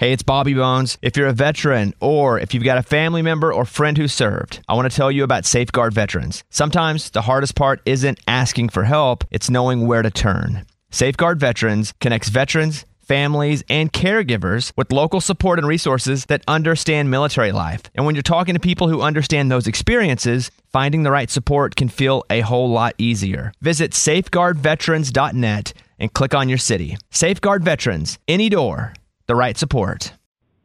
Hey, it's Bobby Bones. If you're a veteran or if you've got a family member or friend who served, I want to tell you about Safeguard Veterans. Sometimes the hardest part isn't asking for help, it's knowing where to turn. Safeguard Veterans connects veterans, families, and caregivers with local support and resources that understand military life. And when you're talking to people who understand those experiences, finding the right support can feel a whole lot easier. Visit safeguardveterans.net and click on your city. Safeguard Veterans, any door, the right support.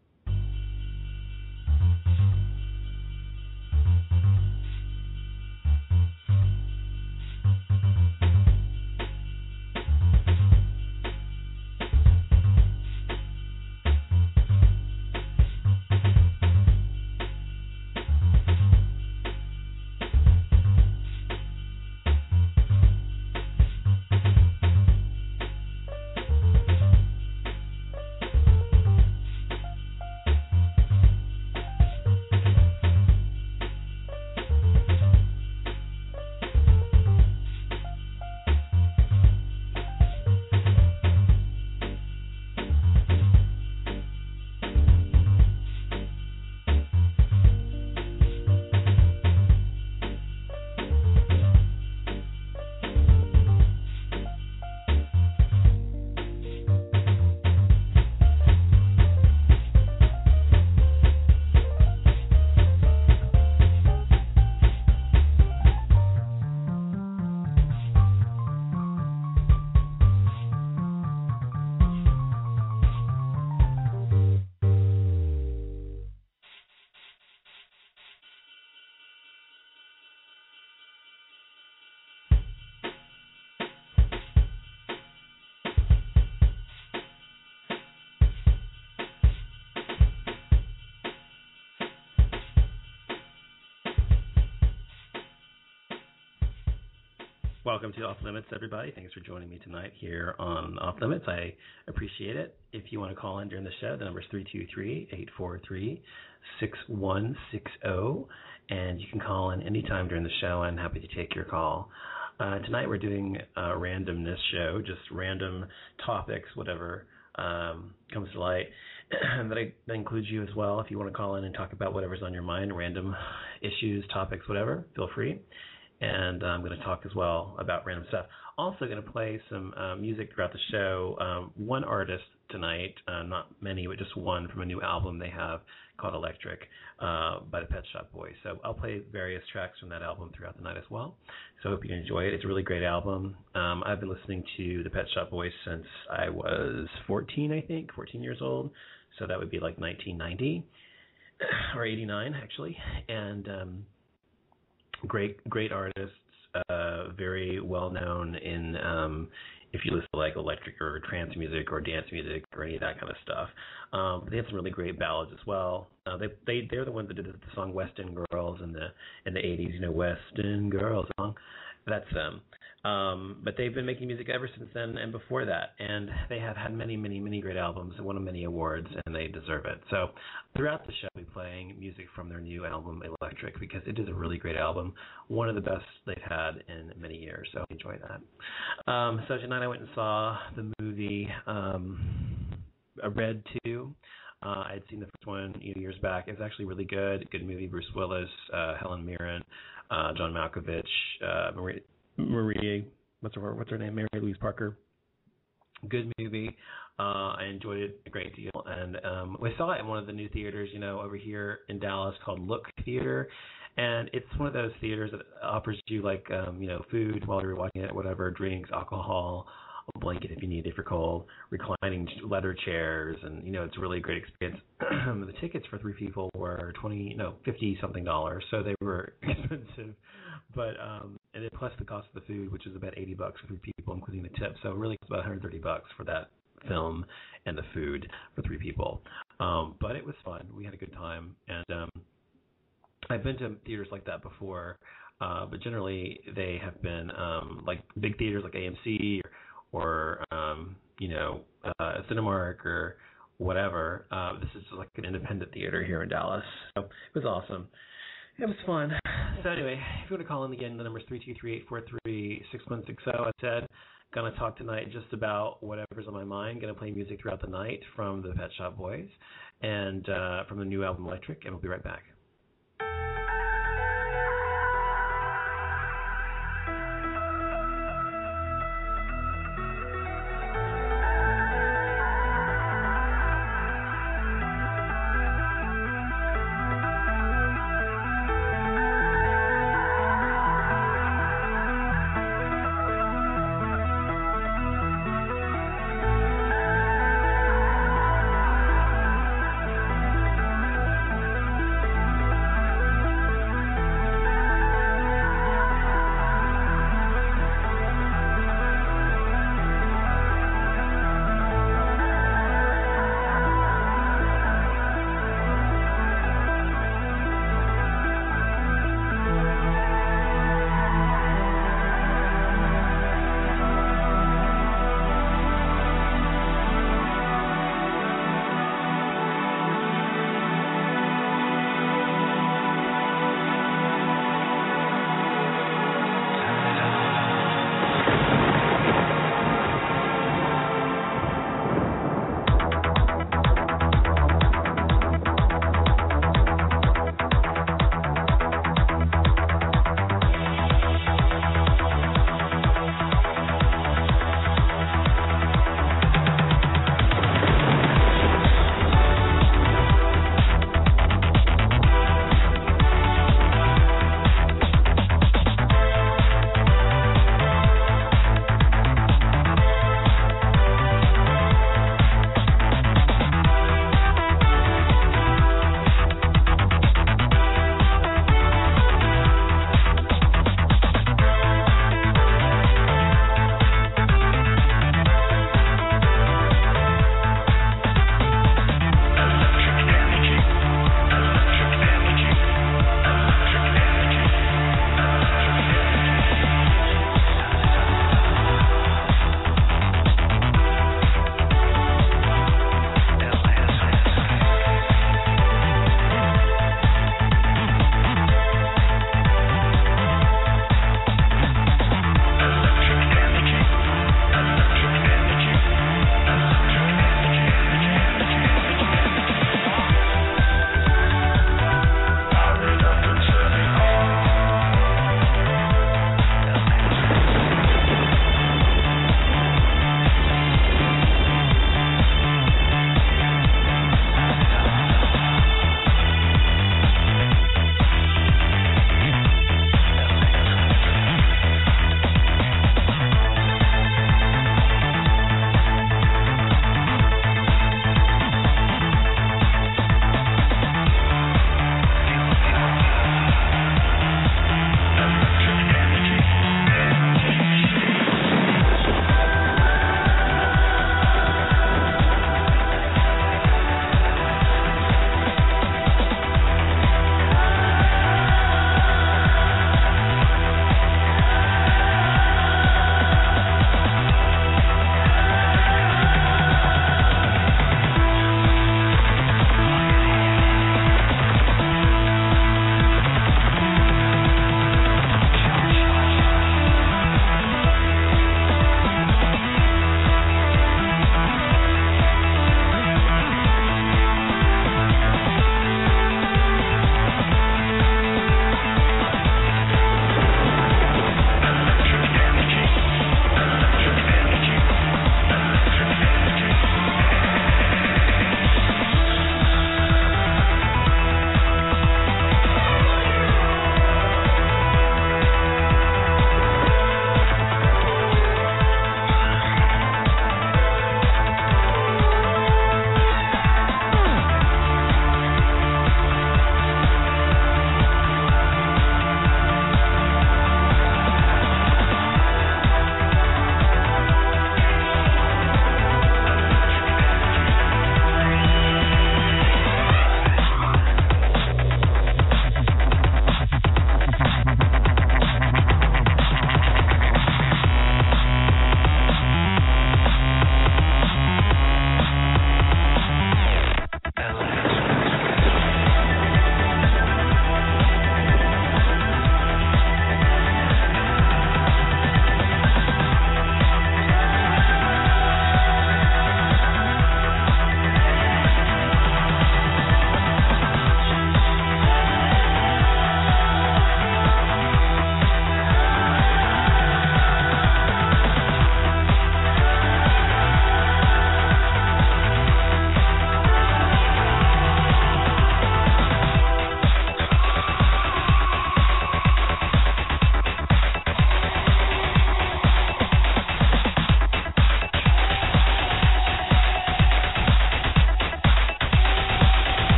Welcome to Off Limits, everybody. Thanks for joining me tonight here on Off Limits. I appreciate it. If you want to call in during the show, the number is 323-843-6160, and you can call in anytime during the show. I'm happy to take your call. Tonight we're doing a randomness show, just random topics, whatever comes to light. That includes you as well. If you want to call in and talk about whatever's on your mind, random issues, topics, whatever, feel free. And I'm going to talk as well about random stuff. Also going to play some music throughout the show. One artist tonight, not many, but just one from a new album they have called Electric by the Pet Shop Boys. So I'll play various tracks from that album throughout the night as well. So I hope you enjoy it. It's a really great album. I've been listening to the Pet Shop Boys since I was 14 years old. So that would be like 1990 or 89 actually. And great artists, very well known in if you listen to like electric or trance music or dance music or any of that kind of stuff. They have some really great ballads as well. They're the ones that did the song West End Girls in the 80s, you know, West End Girls song. That's them. But they've been making music ever since then and before that, and they have had many great albums and won many awards, and they deserve it. So throughout the show, I'll be playing music from their new album, Electric, because it is a really great album, one of the best they've had in many years, so enjoy that. So tonight I went and saw the movie Red 2. I had seen the first one years back. It was actually really good movie. Bruce Willis, Helen Mirren, John Malkovich, Marie, what's her name? Mary Louise Parker. Good movie. I enjoyed it a great deal, and we saw it in one of the new theaters, you know, over here in Dallas called Look Theater, and it's one of those theaters that offers you like, you know, food while you're watching it, whatever, drinks, alcohol, a blanket if you need it if you're cold, reclining leather chairs, and you know, it's a really great experience. The tickets for 3 people were $50 something, so they were expensive. But and then plus the cost of the food, which is about $80 for 3 people, including the tip. So really, it's about $130 for that film and the food for 3 people. But it was fun. We had a good time, and I've been to theaters like that before. But generally, they have been like big theaters like AMC or Cinemark or whatever. This is like an independent theater here in Dallas. So it was awesome. It was fun. So anyway, if you want to call in again, the number is 323-843-6160. I said, Going to talk tonight just about whatever's on my mind. Going to play music throughout the night from the Pet Shop Boys and from the new album Electric, and we'll be right back.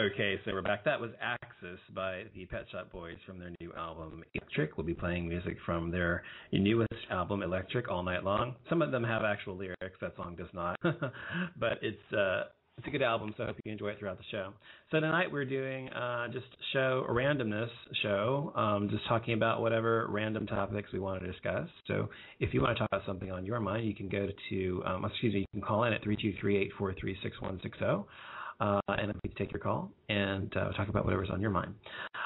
Okay, so we're back. That was Axis by the Pet Shop Boys from their new album, Electric. We'll be playing music from their newest album, Electric, all night long. Some of them have actual lyrics. That song does not. But it's a good album, so I hope you enjoy it throughout the show. So tonight we're doing just a randomness show, just talking about whatever random topics we want to discuss. So if you want to talk about something on your mind, you can go to, you can call in at 323-843-6160. And I'm going to take your call and talk about whatever's on your mind.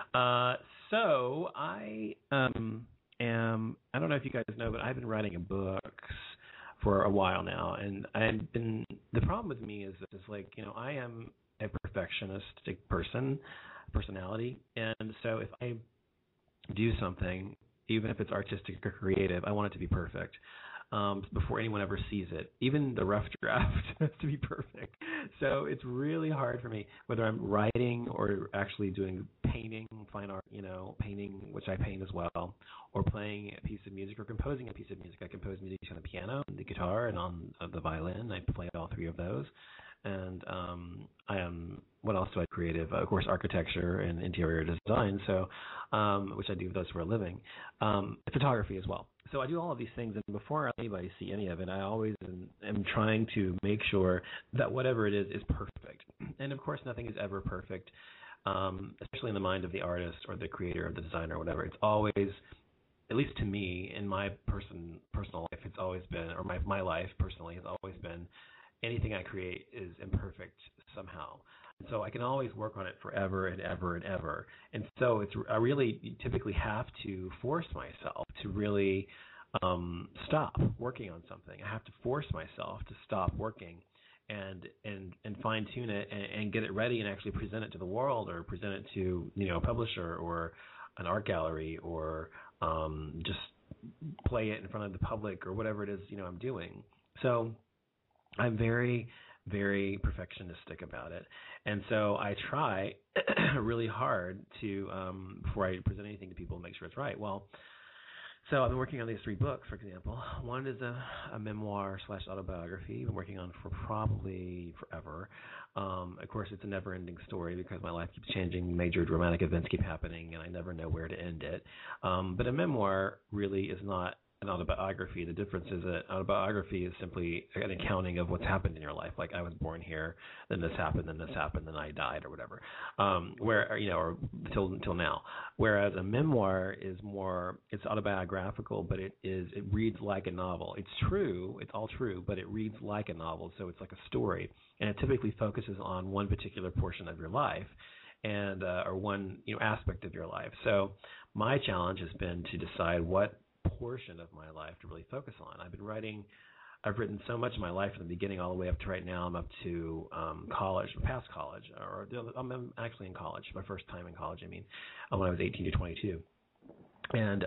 So I I don't know if you guys know, but I've been writing books for a while now, and the problem with me is like, I am a perfectionistic personality, and so if I do something, even if it's artistic or creative, I want it to be perfect. Before anyone ever sees it. Even the rough draft has to be perfect. So it's really hard for me, whether I'm writing or actually doing painting, fine art, painting, which I paint as well, or playing a piece of music or composing a piece of music. I compose music on the piano, and the guitar, and on the violin. I play all three of those. And I am, what else do I creative? Of course, architecture and interior design, so which I do those for a living. Photography as well. So I do all of these things, and before anybody see any of it, I always am trying to make sure that whatever it is perfect. And of course, nothing is ever perfect, especially in the mind of the artist or the creator or the designer or whatever. It's always, at least to me, in my personal life, it's always been, or my life personally has always been, anything I create is imperfect somehow. So I can always work on it forever and ever and ever. And so I really typically have to force myself to really stop working on something. I have to force myself to stop working and fine tune it and get it ready and actually present it to the world, or present it to a publisher or an art gallery, or just play it in front of the public, or whatever it is I'm doing. So I'm very, very perfectionistic about it. And so I try really hard to, before I present anything to people, make sure it's right. Well, so I've been working on these 3 books, for example. One is a memoir / autobiography I've been working on for probably forever. Of course, it's a never-ending story because my life keeps changing, major dramatic events keep happening, and I never know where to end it. But a memoir really is not an autobiography. The difference is that autobiography is simply an accounting of what's happened in your life. Like, I was born here, then this happened, then I died, or whatever. Or till now. Whereas a memoir is more, it's autobiographical, but it reads like a novel. It's true, it's all true, but it reads like a novel, so it's like a story, and it typically focuses on one particular portion of your life, and or one aspect of your life. So my challenge has been to decide what portion of my life to really focus on. I've written so much of my life from the beginning all the way up to right now. I'm up to college, past college, or I'm actually in college, my first time in college, when I was 18 to 22. And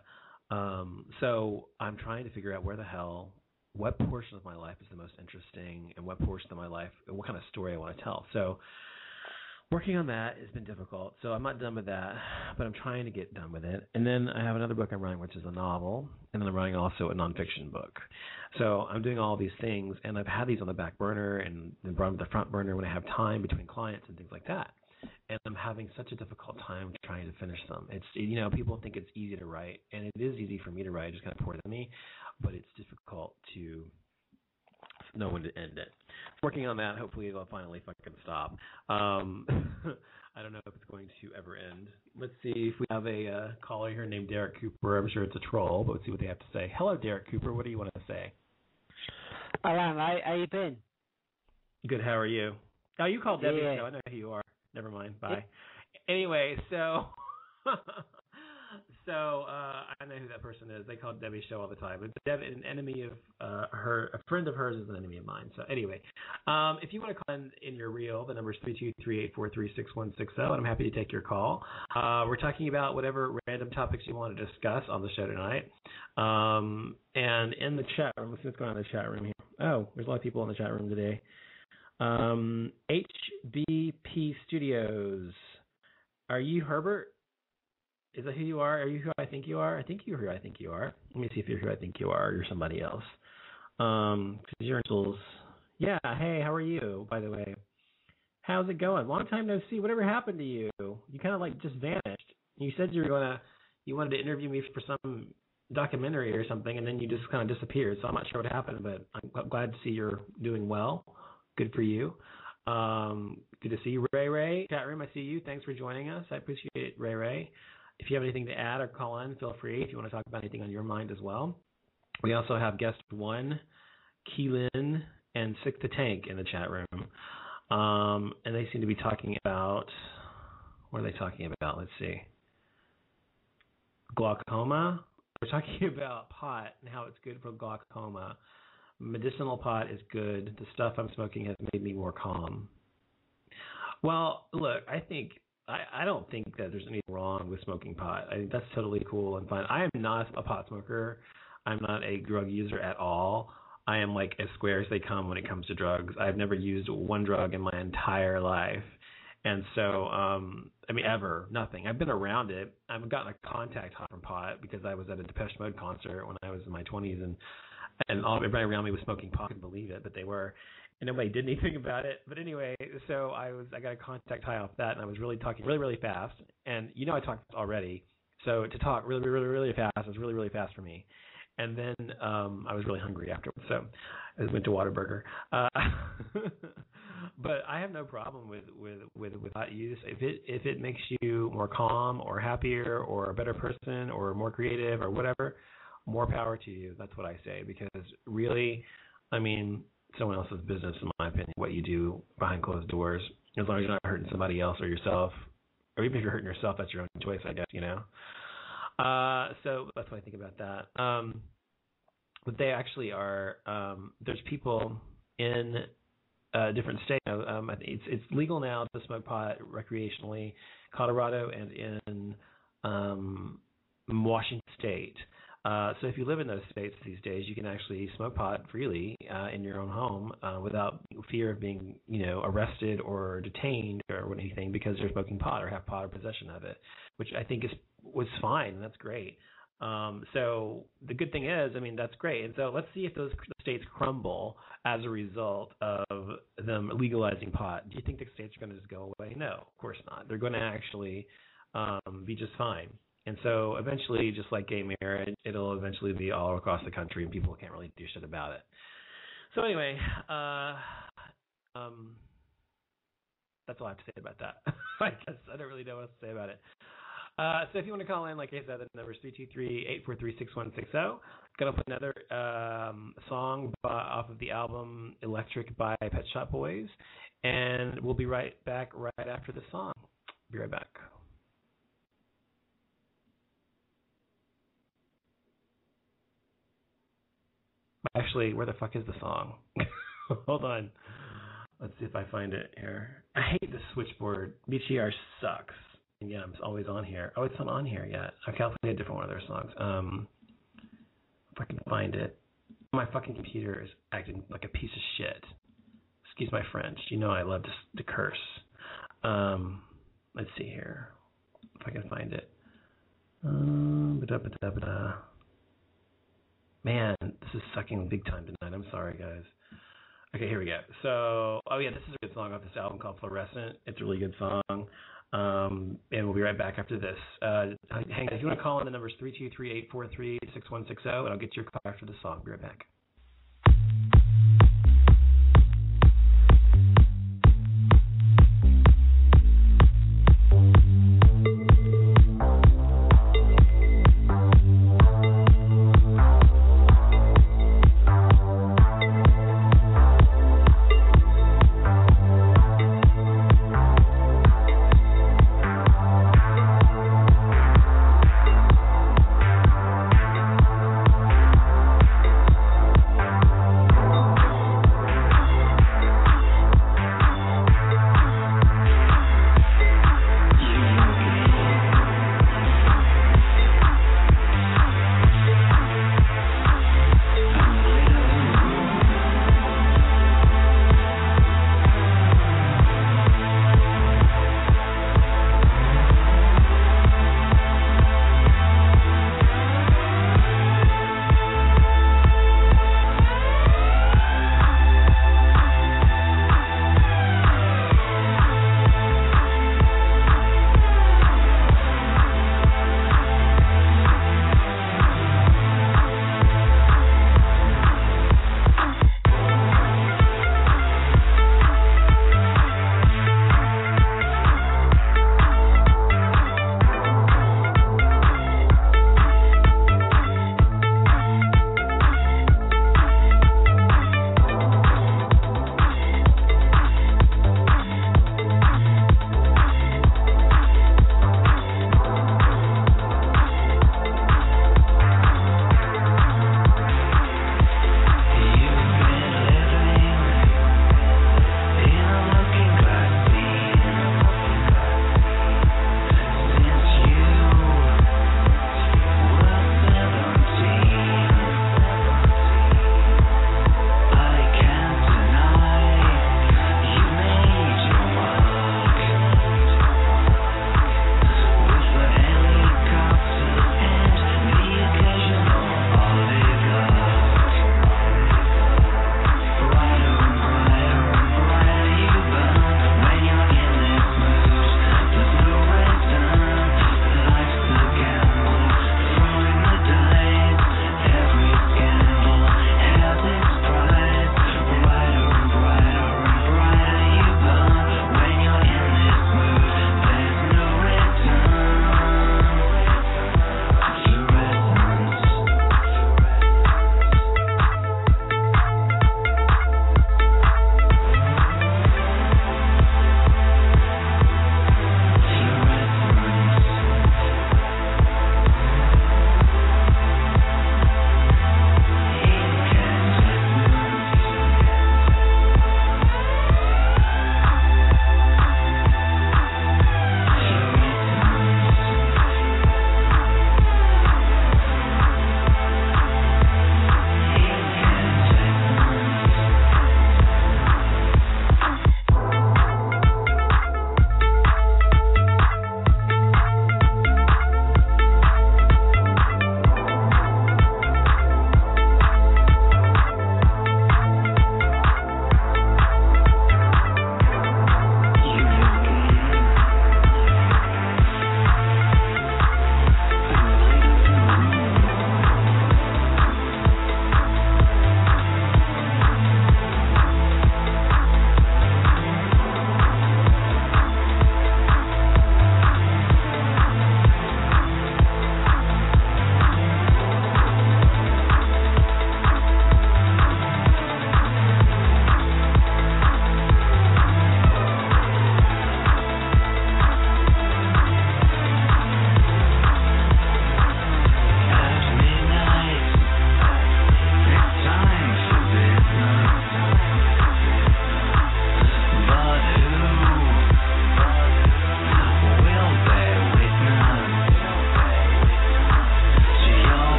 so I'm trying to figure out what portion of my life is the most interesting, and what portion of my life, what kind of story I want to tell. So working on that has been difficult, so I'm not done with that, but I'm trying to get done with it. And then I have another book I'm writing, which is a novel, and then I'm writing also a nonfiction book. So I'm doing all these things, and I've had these on the back burner and brought them to the front burner when I have time between clients and things like that. And I'm having such a difficult time trying to finish them. It's people think it's easy to write, and it is easy for me to write, it just kind of pours to me, but it's difficult to know when to end it. Working on that, hopefully it'll finally fucking stop. I don't know if it's going to ever end. Let's see if we have a caller here named Derek Cooper. I'm sure it's a troll, but let's see what they have to say. Hello, Derek Cooper. What do you want to say? Alan, how you been? Good. How are you? Oh, you called Debbie. Yeah. So I know who you are. Never mind. Bye. Anyway, so I know who that person is. They call Debbie Show all the time. But Debbie, an enemy of a friend of hers is an enemy of mine. So anyway, if you want to call in your reel, the number is 323-843-6160, and I'm happy to take your call. We're talking about whatever random topics you want to discuss on the show tonight. And in the chat room, let's see what's going on in the chat room here. Oh, there's a lot of people in the chat room today. HBP Studios. Are you Herbert? Is that who you are? Are you who I think you are? I think you're who I think you are. Let me see if you're who I think you are, or you're somebody else. Because you're in tools. Yeah, hey, how are you, by the way? How's it going? Long time no see. Whatever happened to you? You kind of like just vanished. You said you wanted to interview me for some documentary or something, and then you just kind of disappeared. So I'm not sure what happened, but I'm glad to see you're doing well. Good for you. Good to see you, Ray. Chat room, I see you. Thanks for joining us. I appreciate it, Ray. If you have anything to add or call in, feel free. If you want to talk about anything on your mind as well. We also have guest 1, Keelan, and Sick the Tank in the chat room. And they seem to be talking about, what are they talking about? Let's see. Glaucoma. We're talking about pot and how it's good for glaucoma. Medicinal pot is good. The stuff I'm smoking has made me more calm. Well, look, I don't think that there's anything wrong with smoking pot. I think that's totally cool and fine. I am not a pot smoker. I'm not a drug user at all. I am like as square as they come when it comes to drugs. I've never used one drug in my entire life. And so, ever, nothing. I've been around it. I've gotten a contact high from pot because I was at a Depeche Mode concert when I was in my 20s, and everybody around me was smoking pot. I couldn't believe it, but they were. And nobody did anything about it. But anyway, so I got a contact high off that, and I was really talking really, really fast. And I talked already. So to talk really, really, really fast was really, really fast for me. And then I was really hungry afterwards, so I went to Whataburger. But I have no problem with pot use. If it makes you more calm or happier or a better person or more creative or whatever, more power to you. That's what I say, because really, someone else's business, in my opinion, what you do behind closed doors, as long as you're not hurting somebody else or yourself, or even if you're hurting yourself, that's your own choice, I guess, So that's what I think about that. But they actually are, there's people in different states. It's legal now to smoke pot recreationally, Colorado and in Washington State. So if you live in those states these days, you can actually smoke pot freely in your own home without fear of being, arrested or detained or anything because you're smoking pot or have pot or possession of it, which I think was fine, and that's great. So the good thing is, that's great. And so let's see if those states crumble as a result of them legalizing pot. Do you think the states are going to just go away? No, of course not. They're going to actually be just fine. And so eventually, just like gay marriage, it'll eventually be all across the country, and people can't really do shit about it. So anyway, that's all I have to say about that. I guess I don't really know what else to say about it. So if you want to call in, like I said, the number is 323-843-6160. Going to put another song off of the album Electric by Pet Shop Boys. And we'll be right back right after the song. Be right back. Actually, where the fuck is the song? Hold on. Let's see if I find it here. I hate the switchboard. BTR sucks. And yeah, it's always on here. Oh, it's not on here yet. Okay, I'll play a different one of their songs. If I can find it. My fucking computer is acting like a piece of shit. Excuse my French. I love to curse. Let's see here. If I can find it. Man, this is sucking big time tonight. I'm sorry, guys. Okay, here we go. So, this is a good song off this album called Fluorescent. It's a really good song. And we'll be right back after this. Hang on. If you want to call in, the number is 323-843-6160, and I'll get your call after the song. Be right back.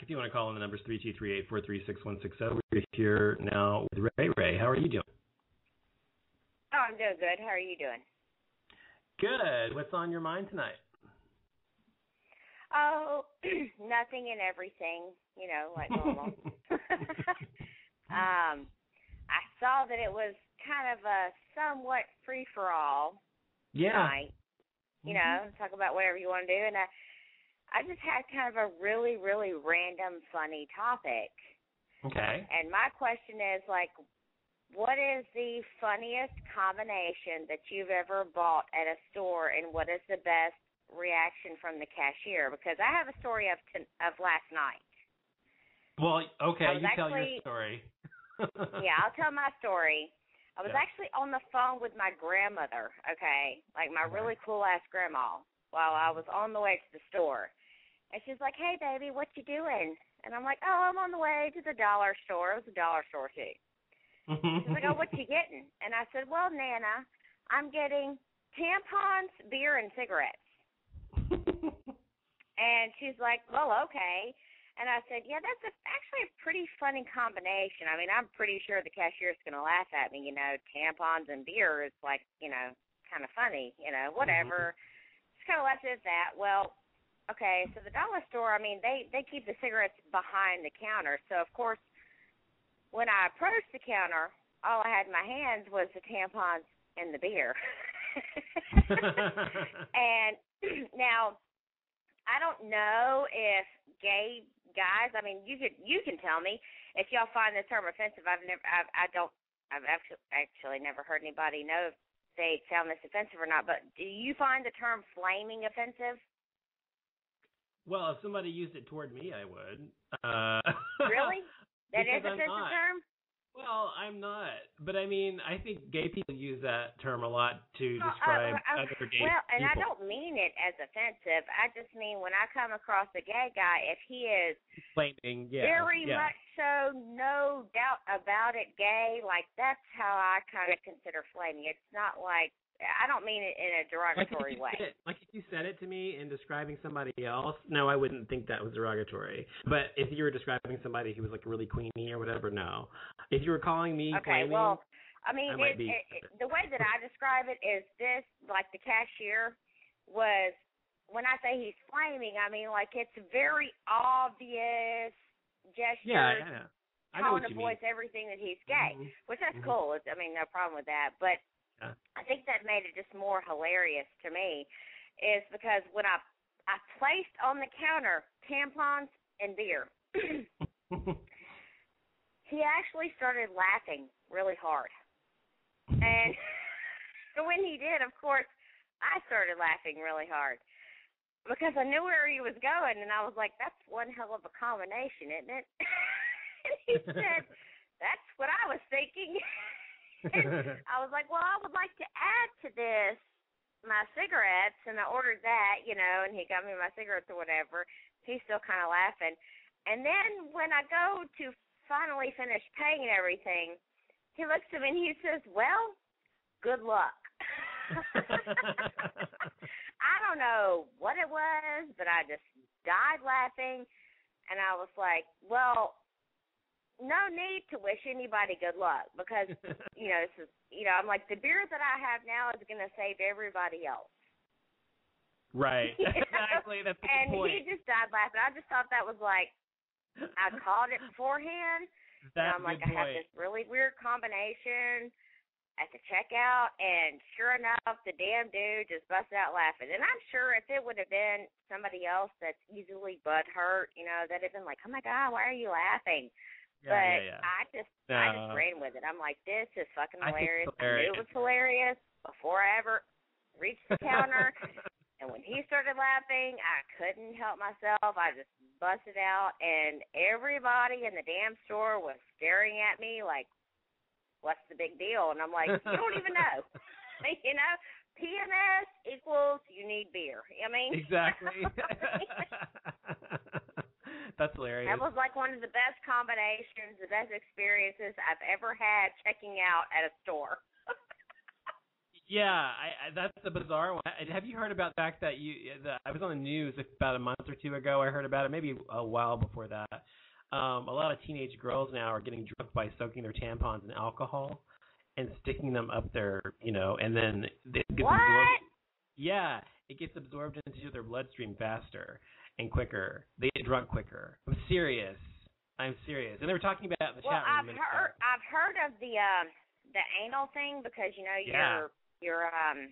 If you want to call in, the number is 323-843-6160. We're here now with Ray. Ray, how are you doing? Oh, I'm doing good. How are you doing? Good. What's on your mind tonight? Oh, nothing and everything, like normal. I saw that it was kind of a somewhat free-for-all tonight. Talk about whatever you want to do. And I just had kind of a really, really random, funny topic. Okay. And my question is, what is the funniest combination that you've ever bought at a store, and what is the best reaction from the cashier? Because I have a story of last night. Well, okay, you tell your story. Yeah, I'll tell my story. I was actually on the phone with my grandmother, okay, like my really cool-ass grandma, while I was on the way to the store. And she's like, "Hey, baby, what you doing?" And I'm like, "Oh, I'm on the way to the dollar store." It was a dollar store, too. She's like, "Oh, what you getting?" And I said, "Well, Nana, I'm getting tampons, beer, and cigarettes." And she's like, "Well, okay." And I said, "Yeah, that's actually a pretty funny combination. I mean, I'm pretty sure the cashier's going to laugh at me. Tampons and beer is kind of funny, whatever." Just kind of left it at that. Well, okay, so the dollar store, I mean, they keep the cigarettes behind the counter. So, of course, when I approached the counter, all I had in my hands was the tampons and the beer. And now, I don't know if gay guys, I mean, you can tell me if y'all find the term offensive. I've actually never heard anybody know if they found this offensive or not. But do you find the term flaming offensive? Well, if somebody used it toward me, I would. Really? That is an offensive term? Well, I'm not. But, I mean, I think gay people use that term a lot to describe other gay people. Well, and I don't mean it as offensive. I just mean when I come across a gay guy, if he is flaming, very much so, no doubt about it, gay, that's how I kind of consider flaming. It's not like, I don't mean it in a derogatory way. If you said it to me in describing somebody else, no, I wouldn't think that was derogatory. But if you were describing somebody who was really queenie or whatever, no. If you were calling me flaming, well, I mean, the way that I describe it is this, the cashier was, when I say he's flaming, I mean, it's very obvious gestures. Yeah, I know tone of voice, everything that he's gay, which that's cool. I mean, no problem with that. But I think that made it just more hilarious to me is because when I placed on the counter tampons and beer, he actually started laughing really hard. And when he did, of course, I started laughing really hard because I knew where he was going, and I was like, "That's one hell of a combination, isn't it?" And he said, "That's what I was thinking." And I was like, "Well, I would like to add to this my cigarettes," and I ordered that, and he got me my cigarettes or whatever. He's still kind of laughing. And then when I go to finally finish paying and everything, he looks at me and he says, "Well, good luck." I don't know what it was, but I just died laughing, and I was like, "Well, no need to wish anybody good luck because, this is, I'm like, the beer that I have now is going to save everybody else." Right. Exactly. That's the point. And he just died laughing. I just thought that was I called it beforehand. That's and I'm I have this really weird combination at the checkout, and sure enough, the damn dude just busted out laughing. And I'm sure if it would have been somebody else that's easily butthurt, that'd have been like, "Oh my God, why are you laughing?" I just ran with it. I'm like, "This is fucking hilarious." I knew it was hilarious before I ever reached the counter. And when he started laughing, I couldn't help myself. I just busted out, and everybody in the damn store was staring at me like, "What's the big deal?" And I'm like, "You don't even know." PMS equals you need beer. I mean, exactly. That's hilarious. That was one of the best combinations, the best experiences I've ever had checking out at a store. That's the bizarre one. Have you heard about the fact that I was on the news about a month or two ago. I heard about it, maybe a while before that. A lot of teenage girls now are getting drunk by soaking their tampons in alcohol and sticking them up their, and then it gets absorbed. Yeah, it gets absorbed into their bloodstream faster and quicker. They get drunk quicker. I'm serious. And they were talking about it in the chat room. I've heard of the anal thing because your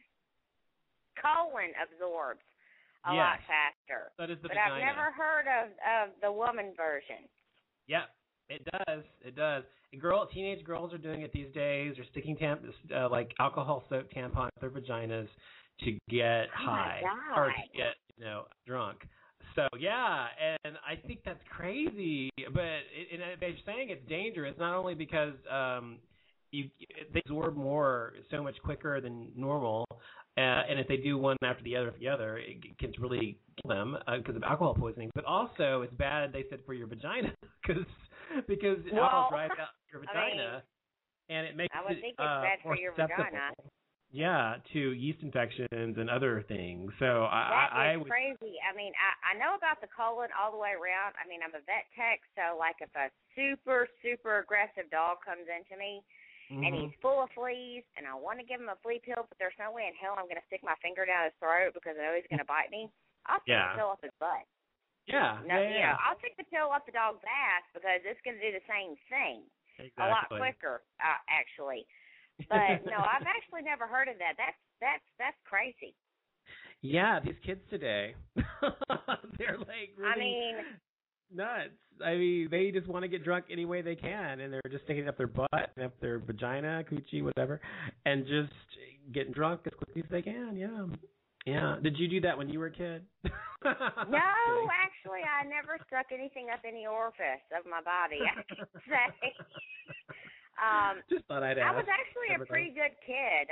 colon absorbs a lot faster. That is the but vagina. I've never heard of the woman version. Yeah, it does. Teenage girls are doing it these days. They're sticking like alcohol-soaked tampons in their vaginas to get high or to get drunk. So and I think that's crazy. But they're saying it's dangerous not only because they absorb more so much quicker than normal, and if they do one after the other, it can really kill them because of alcohol poisoning. But also, it's bad, they said, for your vagina because alcohol dries out your vagina, and it makes I would think it's bad more for your susceptible. vagina. Yeah, to yeast infections and other things. So that is crazy. I mean, I know about the colon all the way around. I mean, I'm a vet tech, so like if a super, super aggressive dog comes into me and he's full of fleas and I want to give him a flea pill, but there's no way in hell I'm going to stick my finger down his throat because I know he's going to bite me, I'll stick the pill up his butt. I'll stick the pill up the dog's ass because it's going to do the same thing. Exactly. A lot quicker, actually. But no, I've actually never heard of that. That's crazy. Yeah, these kids today, they're like really nuts. I mean, they just want to get drunk any way they can, and they're just sticking up their butt, and up their vagina, coochie, whatever, and just getting drunk as quickly as they can. Yeah. Did you do that when you were a kid? No, actually, I never stuck anything up any orifice of my body, I can say. Just thought I'd ask. I was actually a pretty good kid.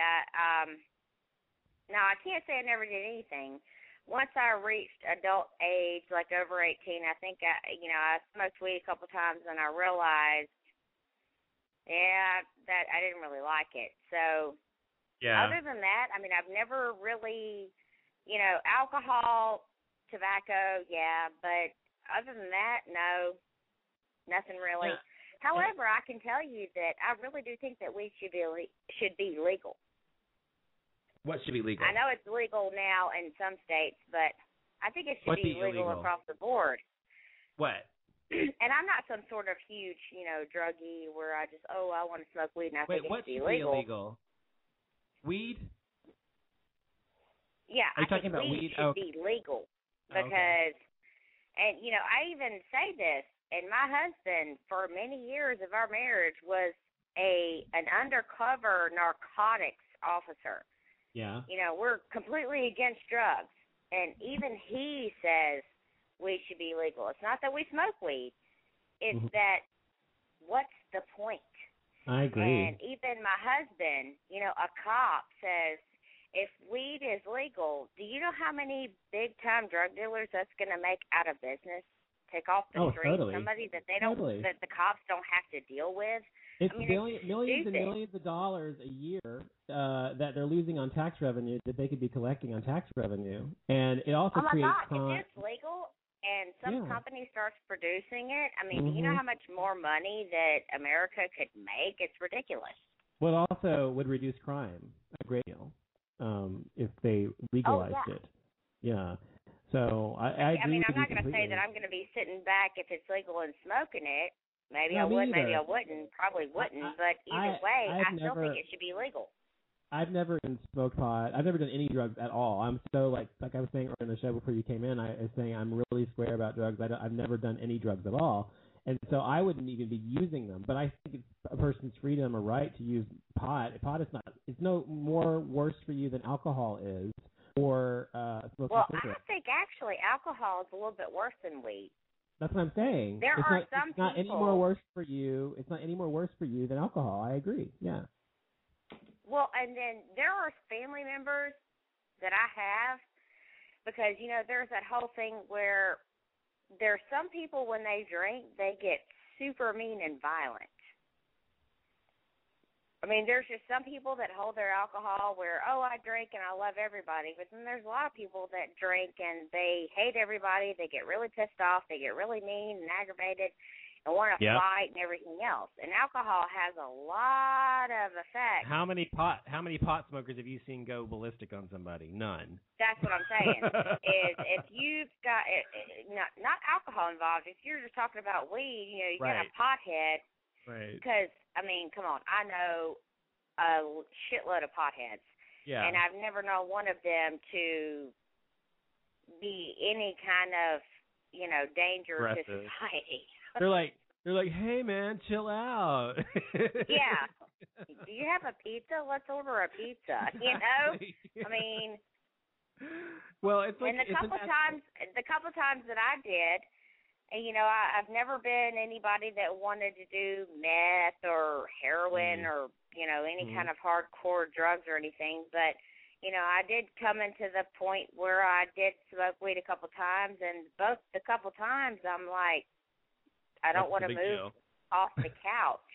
Now, I can't say I never did anything. Once I reached adult age, like over 18, I think I smoked weed a couple times, and I realized, that I didn't really like it. So, other than that, I mean, I've never really, alcohol, tobacco, but other than that, no, nothing really. Yeah. However, I can tell you that I really do think that weed should be legal. What should be legal? I know it's legal now in some states, but I think it should be legal across the board. What? And I'm not some sort of huge, druggie where I just, I want to smoke weed and I think it should be legal. Be illegal? Weed? Yeah, Are you talking about weed weed? Should be legal because, and I even say this. And my husband, for many years of our marriage, was an undercover narcotics officer. Yeah. We're completely against drugs. And even he says weed should be legal. It's not that we smoke weed. It's that what's the point? I agree. And even my husband, a cop says, if weed is legal, do you know how many big-time drug dealers that's going to make out of business? Take off the street, totally. Somebody that that the cops don't have to deal with. It's millions and millions of dollars a year that they're losing on tax revenue that they could be collecting on tax revenue, and it also creates crime. If it's legal and some company starts producing it, I mean, do you know how much more money that America could make? It's ridiculous. Well, it also would reduce crime a great deal if they legalized it. Yeah. So I agree. I mean, I'm not going to say that I'm going to be sitting back if it's legal and smoking it. Maybe I would, maybe I wouldn't. Probably wouldn't. But either way, I still think it should be legal. I've never even smoked pot. I've never done any drugs at all. I'm so like I was saying in the show before you came in. I was saying I'm really square about drugs. I've never done any drugs at all, and so I wouldn't even be using them. But I think it's a person's freedom or right to use pot. Pot is not. It's no more worse for you than alcohol is. Or smoking cigarettes. I think actually alcohol is a little bit worse than weed. That's what I'm saying. It's not any more worse for you. It's not any more worse for you than alcohol. I agree. Yeah. Well, and then there are family members that I have because there's that whole thing where there's some people when they drink they get super mean and violent. mean, there's just some people that hold their alcohol where, oh, I drink and I love everybody. But then there's a lot of people that drink and they hate everybody. They get really pissed off. They get really mean and aggravated and want to fight and everything else. And alcohol has a lot of effects. How many pot smokers have you seen go ballistic on somebody? None. That's what I'm saying. Is if you've got not alcohol involved, if you're just talking about weed, you know, you got a pothead. Right. Because, I mean, come on, I know a shitload of potheads. Yeah. And I've never known one of them to be any kind of, you know, danger to society. They're like, hey, man, chill out. Yeah. Do you have a pizza? Let's order a pizza, you know? I mean. Well, it's like. And the couple times that I did, and, you know, I've never been anybody that wanted to do meth or heroin or, you know, any kind of hardcore drugs or anything. But, you know, I did come into the point where I did smoke weed a couple times. And both the couple times I'm like, I don't want to move off the couch.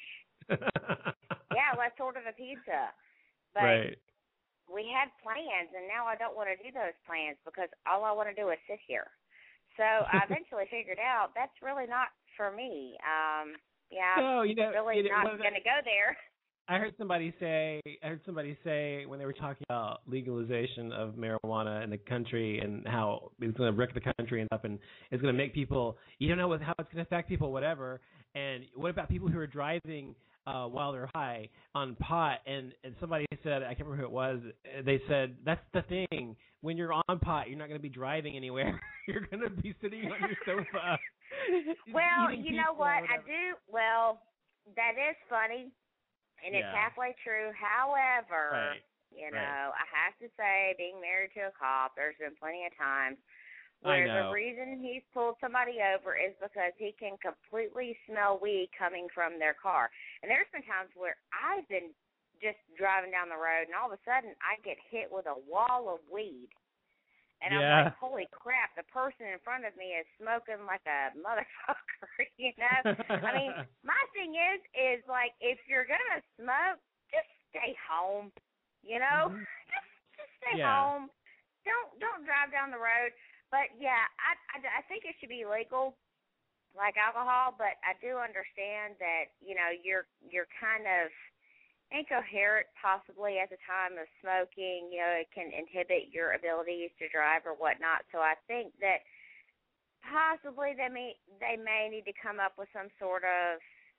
Yeah, let's order the pizza. But we had plans, and now I don't want to do those plans because all I want to do is sit here. So I eventually figured out that's really not for me. I'm really not going to go there. I heard somebody say when they were talking about legalization of marijuana in the country and how it's going to wreck the country and stuff, and it's going to make people, you don't know how it's going to affect people, whatever. And what about people who are driving while they're high on pot? And somebody said, I can't remember who it was, they said, that's the thing. When you're on pot, you're not going to be driving anywhere. You're going to be sitting on your sofa. Well, you know what? That is funny. And it's halfway true. However, you know, I have to say, being married to a cop, there's been plenty of times where the reason he's pulled somebody over is because he can completely smell weed coming from their car. And there's been times where I've been just driving down the road, and all of a sudden I get hit with a wall of weed. And I'm like, holy crap, the person in front of me is smoking like a motherfucker, you know? I mean, my thing is like, if you're going to smoke, just stay home, you know? Just stay home. Don't drive down the road. But, yeah, I think it should be legal, like alcohol, but I do understand that, you know, you're kind of incoherent possibly at the time of smoking. You know, it can inhibit your abilities to drive or whatnot. So I think that possibly they may need to come up with some sort of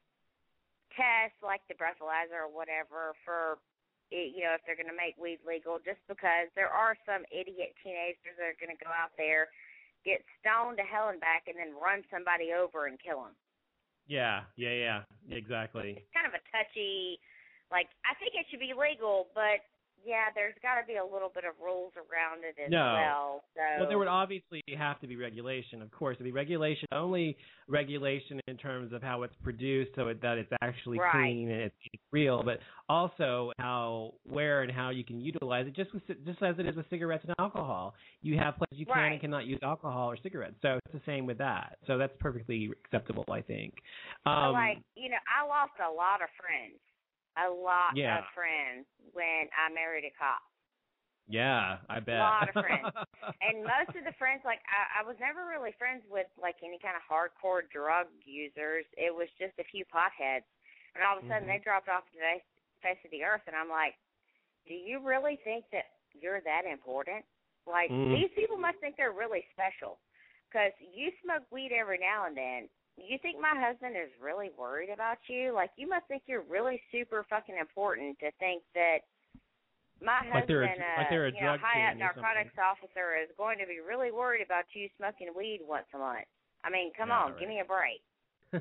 test like the breathalyzer or whatever for, you know, if they're going to make weed legal, just because there are some idiot teenagers that are going to go out there, get stoned to hell and back, and then run somebody over and kill them. Yeah, exactly. It's kind of a touchy. Like, I think it should be legal, but, yeah, there's got to be a little bit of rules around it as well. So. Well, there would obviously have to be regulation, of course. It'd be regulation, only regulation in terms of how it's produced so that it's actually clean and it's real, but also where and how you can utilize it, just as it is with cigarettes and alcohol. You have places you can and cannot use alcohol or cigarettes, so it's the same with that. So that's perfectly acceptable, I think. You know, I lost a lot of friends. Of friends when I married a cop. Yeah, I bet. A lot of friends. And most of the friends, like, I was never really friends with, like, any kind of hardcore drug users. It was just a few potheads. And all of a sudden they dropped off the face of the earth. And I'm like, do you really think that you're that important? Like, these people must think they're really special. Because you smoke weed every now and then. You think my husband is really worried about you? Like, you must think you're really super fucking important to think that my husband, high up narcotics officer, is going to be really worried about you smoking weed once a month. I mean, come on, give me a break.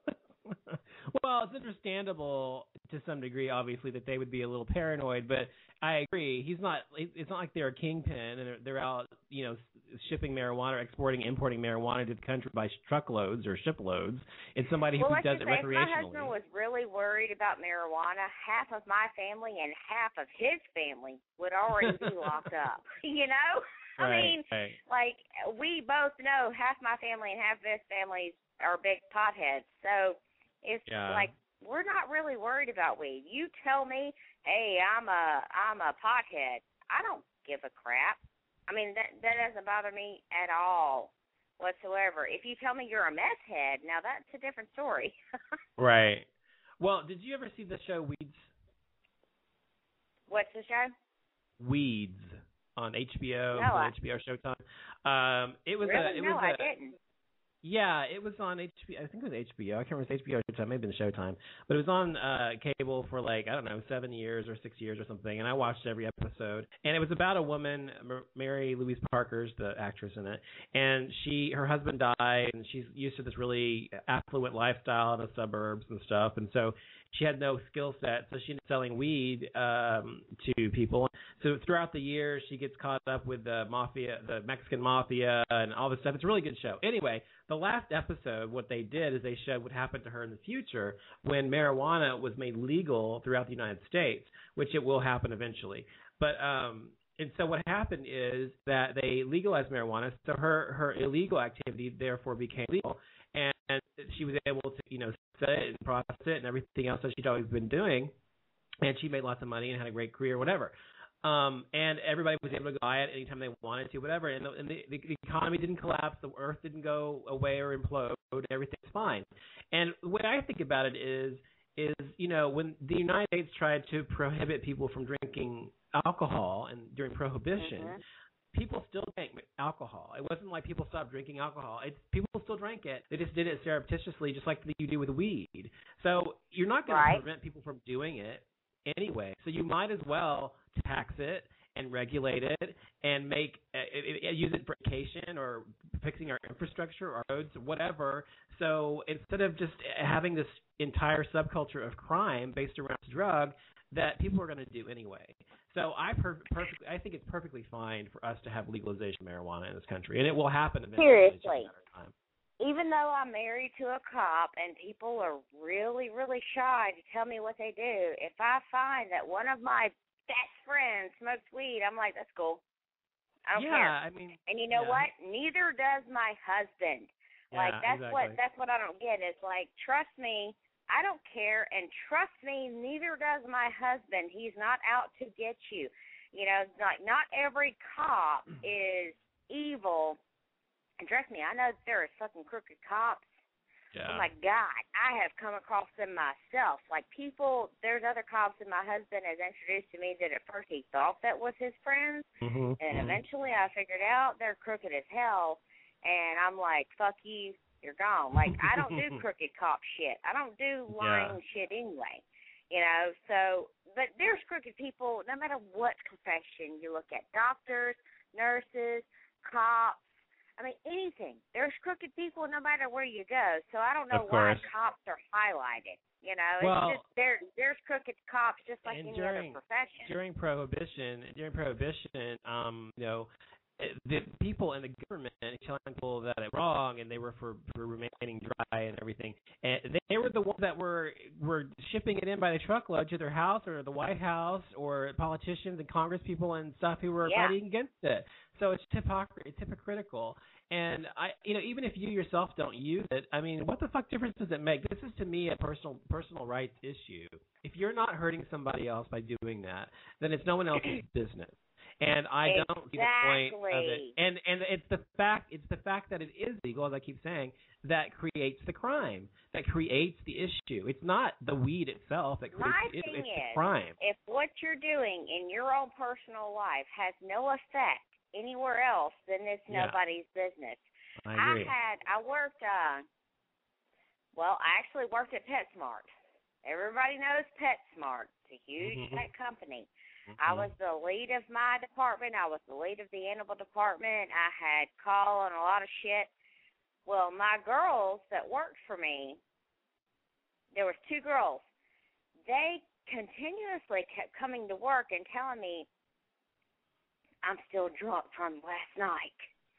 Well, it's understandable to some degree, obviously, that they would be a little paranoid, but I agree. It's not like they're a kingpin and they're out, you know, shipping marijuana, importing marijuana to the country by truckloads or shiploads. It's somebody who does it recreationally. If my husband was really worried about marijuana, half of my family and half of his family would already be locked up, you know? I mean, like, we both know half my family and half of his family are big potheads. So it's like, we're not really worried about weed. You tell me, hey, I'm a pothead. I don't give a crap. I mean, that doesn't bother me at all whatsoever. If you tell me you're a meth head, now that's a different story. Right. Well, did you ever see the show Weeds? What's the show? Weeds on HBO, No, on HBO Showtime. It was really? I didn't. Yeah, it was on HBO. I think it was HBO. I can't remember if it was HBO or Showtime. Maybe the Showtime. But it was on cable for 7 years or 6 years or something. And I watched every episode. And it was about a woman, Mary Louise Parker's the actress in it. And her husband died, and she's used to this really affluent lifestyle in the suburbs and stuff. And so she had no skill set, so she ended up selling weed to people. So throughout the years, she gets caught up with the mafia, the Mexican mafia, and all this stuff. It's a really good show. Anyway, the last episode, what they did is they showed what happened to her in the future when marijuana was made legal throughout the United States, which it will happen eventually. But and so what happened is that they legalized marijuana, so her illegal activity therefore became legal, and she was able to, sell it and process it and everything else that she'd always been doing, and she made lots of money and had a great career, whatever. And everybody was able to buy it anytime they wanted to, whatever. And the economy didn't collapse, the earth didn't go away or implode, everything's fine. And the way I think about it is when the United States tried to prohibit people from drinking alcohol and during Prohibition, people still drank alcohol. It wasn't like people stopped drinking alcohol. People still drank it. They just did it surreptitiously, just like you do with weed. So you're not going to prevent people from doing it anyway. So you might as well tax it and regulate it and use it for education or fixing our infrastructure, our roads, whatever. So instead of just having this entire subculture of crime based around this drug that people are going to do anyway. So I think it's perfectly fine for us to have legalization of marijuana in this country, and it will happen eventually. Seriously. Even though I'm married to a cop and people are really, really shy to tell me what they do, if I find that one of my best friends smokes weed, I'm like, that's cool. I don't care. I mean, and you know what? Neither does my husband. That's what I don't get. Is trust me, I don't care, and trust me, neither does my husband. He's not out to get you. Not every cop is evil. And trust me, I know that there are fucking crooked cops. Yeah. Oh, my God. I have come across them myself. There's other cops that my husband has introduced to me that at first he thought that was his friends. And eventually I figured out they're crooked as hell. And I'm like, fuck you, you're gone. I don't do crooked cop shit. I don't do lying shit anyway. But there's crooked people no matter what profession you look at. Doctors, nurses, cops. I mean, anything. There's crooked people no matter where you go. So I don't know why cops are highlighted. It's just there's crooked cops just like any other profession. During Prohibition, the people in the government telling people that it's wrong, and they were for remaining dry and everything. And they were the ones that were shipping it in by the truckload to their house or the White House or politicians and Congress people and stuff who were fighting against it. So it's hypocritical. And even if you yourself don't use it, I mean, what the fuck difference does it make? This is to me a personal rights issue. If you're not hurting somebody else by doing that, then it's no one else's business. And I don't see the point of it. And it's the fact that it is legal, as I keep saying, that creates the crime, that creates the issue. It's not the weed itself that creates the issue. It's the crime. If what you're doing in your own personal life has no effect anywhere else, then it's nobody's business. I agree. I actually worked at PetSmart. Everybody knows PetSmart. It's a huge pet company. I was the lead of my department. I was the lead of the animal department. I had call on a lot of shit. Well, my girls that worked for me, there was 2 girls. They continuously kept coming to work and telling me, I'm still drunk from last night.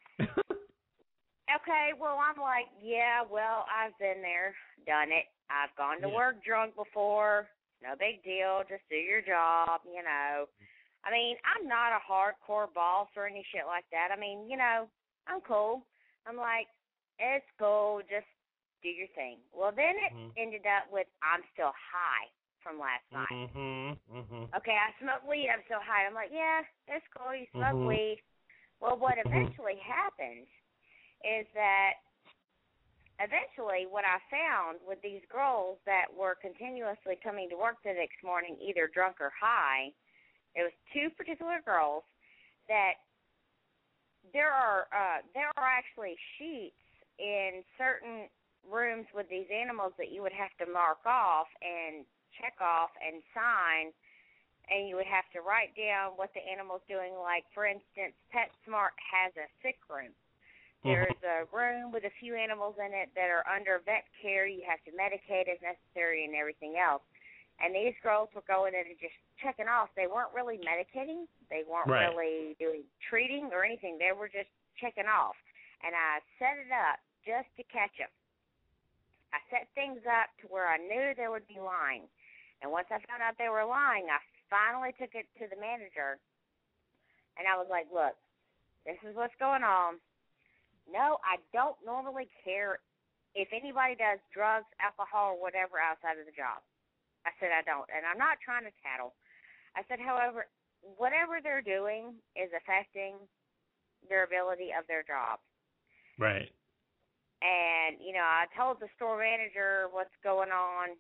Okay, well, I'm like, I've been there, done it. I've gone to work drunk before. No big deal. Just do your job, I mean, I'm not a hardcore boss or any shit like that. I mean, I'm cool. I'm like, it's cool. Just do your thing. Well, then it ended up with I'm still high from last night. Okay, I smoke weed. I'm still high. I'm like, yeah, that's cool. You smoke weed. Well, what eventually happened is that eventually what I found with these girls that were continuously coming to work the next morning, either drunk or high, it was two particular girls that there are actually sheets in certain rooms with these animals that you would have to mark off and check off and sign, and you would have to write down what the animal's doing. Like, for instance, PetSmart has a sick room. There's a room with a few animals in it that are under vet care. You have to medicate as necessary and everything else. And these girls were going in and just checking off. They weren't really medicating. They weren't really doing treating or anything. They were just checking off. And I set it up just to catch them. I set things up to where I knew they would be lying. And once I found out they were lying, I finally took it to the manager. And I was like, look, this is what's going on. No, I don't normally care if anybody does drugs, alcohol, or whatever outside of the job. I said I don't. And I'm not trying to tattle. I said, however, whatever they're doing is affecting their ability of their job. Right. And, you know, I told the store manager what's going on.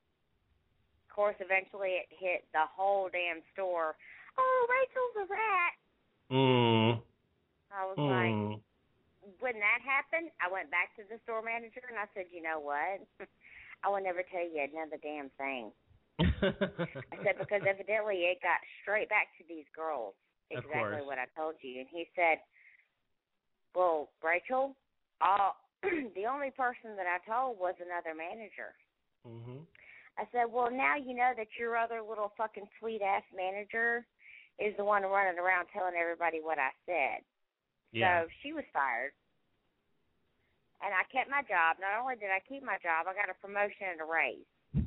Of course, eventually it hit the whole damn store. Oh, Rachel's a rat. I was like, when that happened, I went back to the store manager and I said, you know what? I will never tell you another damn thing. I said, because evidently it got straight back to these girls. Exactly what I told you. And he said, well, Rachel, the only person that I told was another manager. I said, well, now you know that your other little fucking sweet-ass manager is the one running around telling everybody what I said. Yeah. So she was fired. And I kept my job. Not only did I keep my job, I got a promotion and a raise.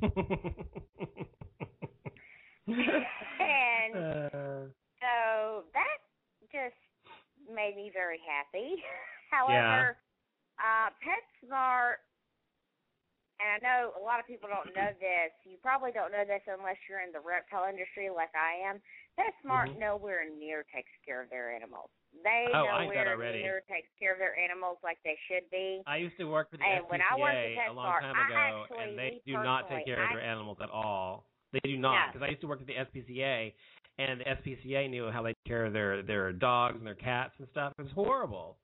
And so that just made me very happy. However, PetSmart, and I know a lot of people don't know this. You probably don't know this unless you're in the reptile industry like I am. PetSmart nowhere near takes care of their animals. They nowhere near takes care of their animals like they should be. I used to work for the SPCA a long time ago, and they do not take care of their animals at all. They do not, because I used to work at the SPCA, and the SPCA knew how they take care of their dogs and their cats and stuff. It was horrible.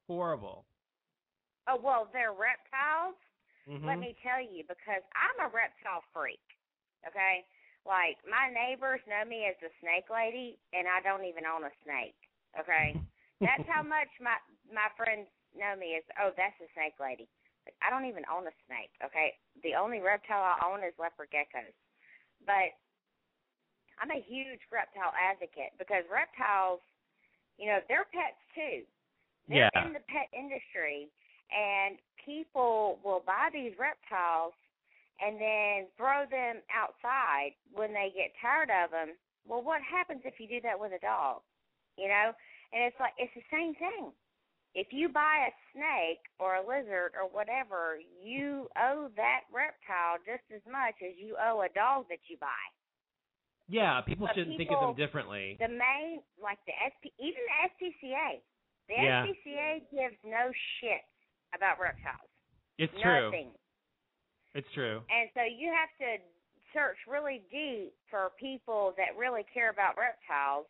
Oh, well, they're reptiles. Let me tell you, because I'm a reptile freak, okay? Like, my neighbors know me as the snake lady, and I don't even own a snake, okay? That's how much my friends know me as, oh, that's the snake lady. Like, I don't even own a snake, okay? The only reptile I own is leopard geckos. But I'm a huge reptile advocate because reptiles, you know, they're pets too. They're in the pet industry. And people will buy these reptiles and then throw them outside when they get tired of them. Well, what happens if you do that with a dog? You know? And it's like, it's the same thing. If you buy a snake or a lizard or whatever, you owe that reptile just as much as you owe a dog that you buy. Yeah, people shouldn't think of them differently. The main, like even the SPCA. The SPCA gives no shit about reptiles. It's Nothing. True. It's true. And so you have to search really deep for people that really care about reptiles.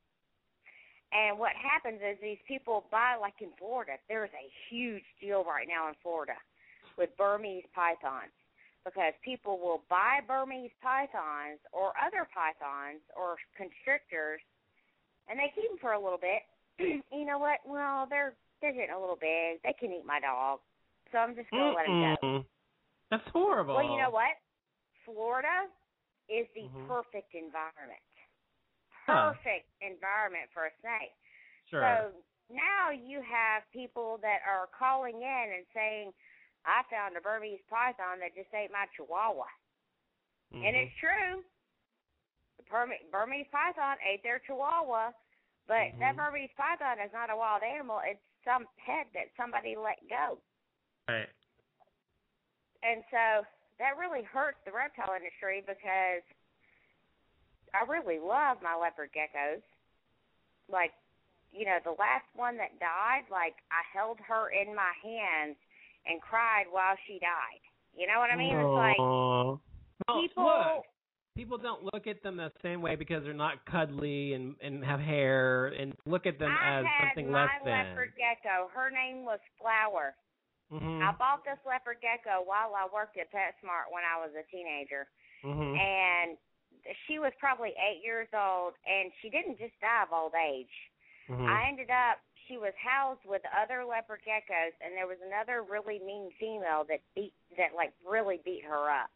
And what happens is these people buy, like in Florida, there's a huge deal right now in Florida with Burmese pythons because people will buy Burmese pythons or other pythons or constrictors, and they keep them for a little bit. You know what? Well, they're getting a little big. They can eat my dog. So I'm just going to let them go. That's horrible. Well, you know what? Florida is the perfect environment. Perfect environment for a snake. Sure. So now you have people that are calling in and saying, I found a Burmese python that just ate my chihuahua. And it's true. The Burmese python ate their chihuahua, but that Burmese python is not a wild animal. It's some pet that somebody let go. Right. And so that really hurts the reptile industry because I really love my leopard geckos. Like, the last one that died, like, I held her in my hands and cried while she died. You know what I mean? It's like people don't look at them the same way because they're not cuddly and have hair, and look at them as something less than. I had my leopard gecko. Her name was Flower. Mm-hmm. I bought this leopard gecko while I worked at PetSmart when I was a teenager. Mm-hmm. And she was probably 8 years old, and she didn't just die of old age. Mm-hmm. She was housed with other leopard geckos, and there was another really mean female that really beat her up.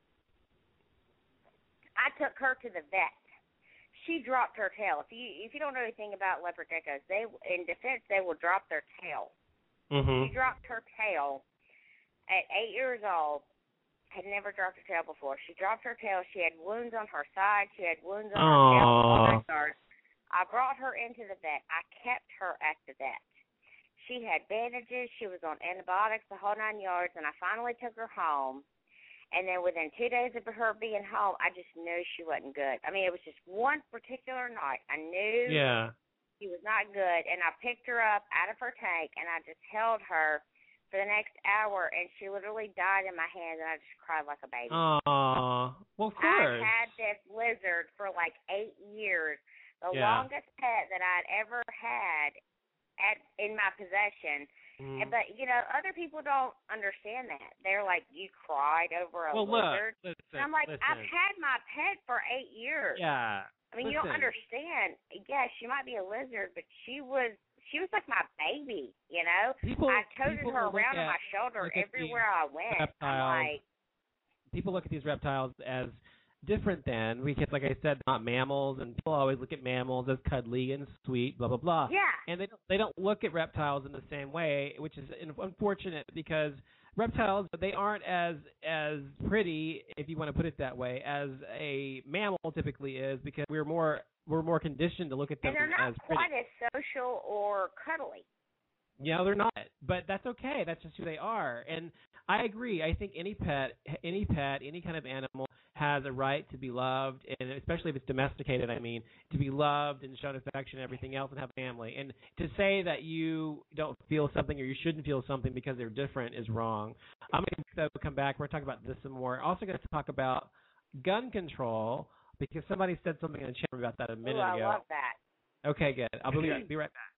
I took her to the vet. She dropped her tail. If you don't know anything about leopard geckos, in defense they will drop their tail. Mm-hmm. She dropped her tail at 8 years old. Had never dropped her tail before. She dropped her tail. She had wounds on her side. She had wounds on her tail. I brought her into the vet. I kept her at the vet. She had bandages. She was on antibiotics, the whole 9 yards, and I finally took her home. And then within 2 days of her being home, I just knew she wasn't good. I mean, it was just one particular night. I knew she was not good, and I picked her up out of her tank, and I just held her for the next hour, and she literally died in my hands, and I just cried like a baby. Aww. Well, of course. I had this lizard for like 8 years. The longest pet that I'd ever had in my possession. But, other people don't understand that. They're like, you cried over a lizard? Listen, and I'm like, I've had my pet for 8 years. Yeah. I mean, you don't understand. Yeah, she might be a lizard, but she was like my baby, I toted her around on my shoulder everywhere I went. People look at these reptiles as different than, because like I said, not mammals, and people always look at mammals as cuddly and sweet, blah blah blah. Yeah. And they don't look at reptiles in the same way, which is unfortunate because reptiles, they aren't as pretty, if you want to put it that way, as a mammal typically is, because we're more conditioned to look at them as pretty. And they're not quite as social or cuddly. Yeah, they're not, but that's okay. That's just who they are. And I agree. I think any pet, any kind of animal has a right to be loved, and especially if it's domesticated, to be loved and shown affection and everything else and have a family. And to say that you don't feel something or you shouldn't feel something because they're different is wrong. I'm going to come back. We're going to talk about this some more. Also going to talk about gun control, because somebody said something in the chat about that a minute ago. I love that. Okay, good. I'll be right back.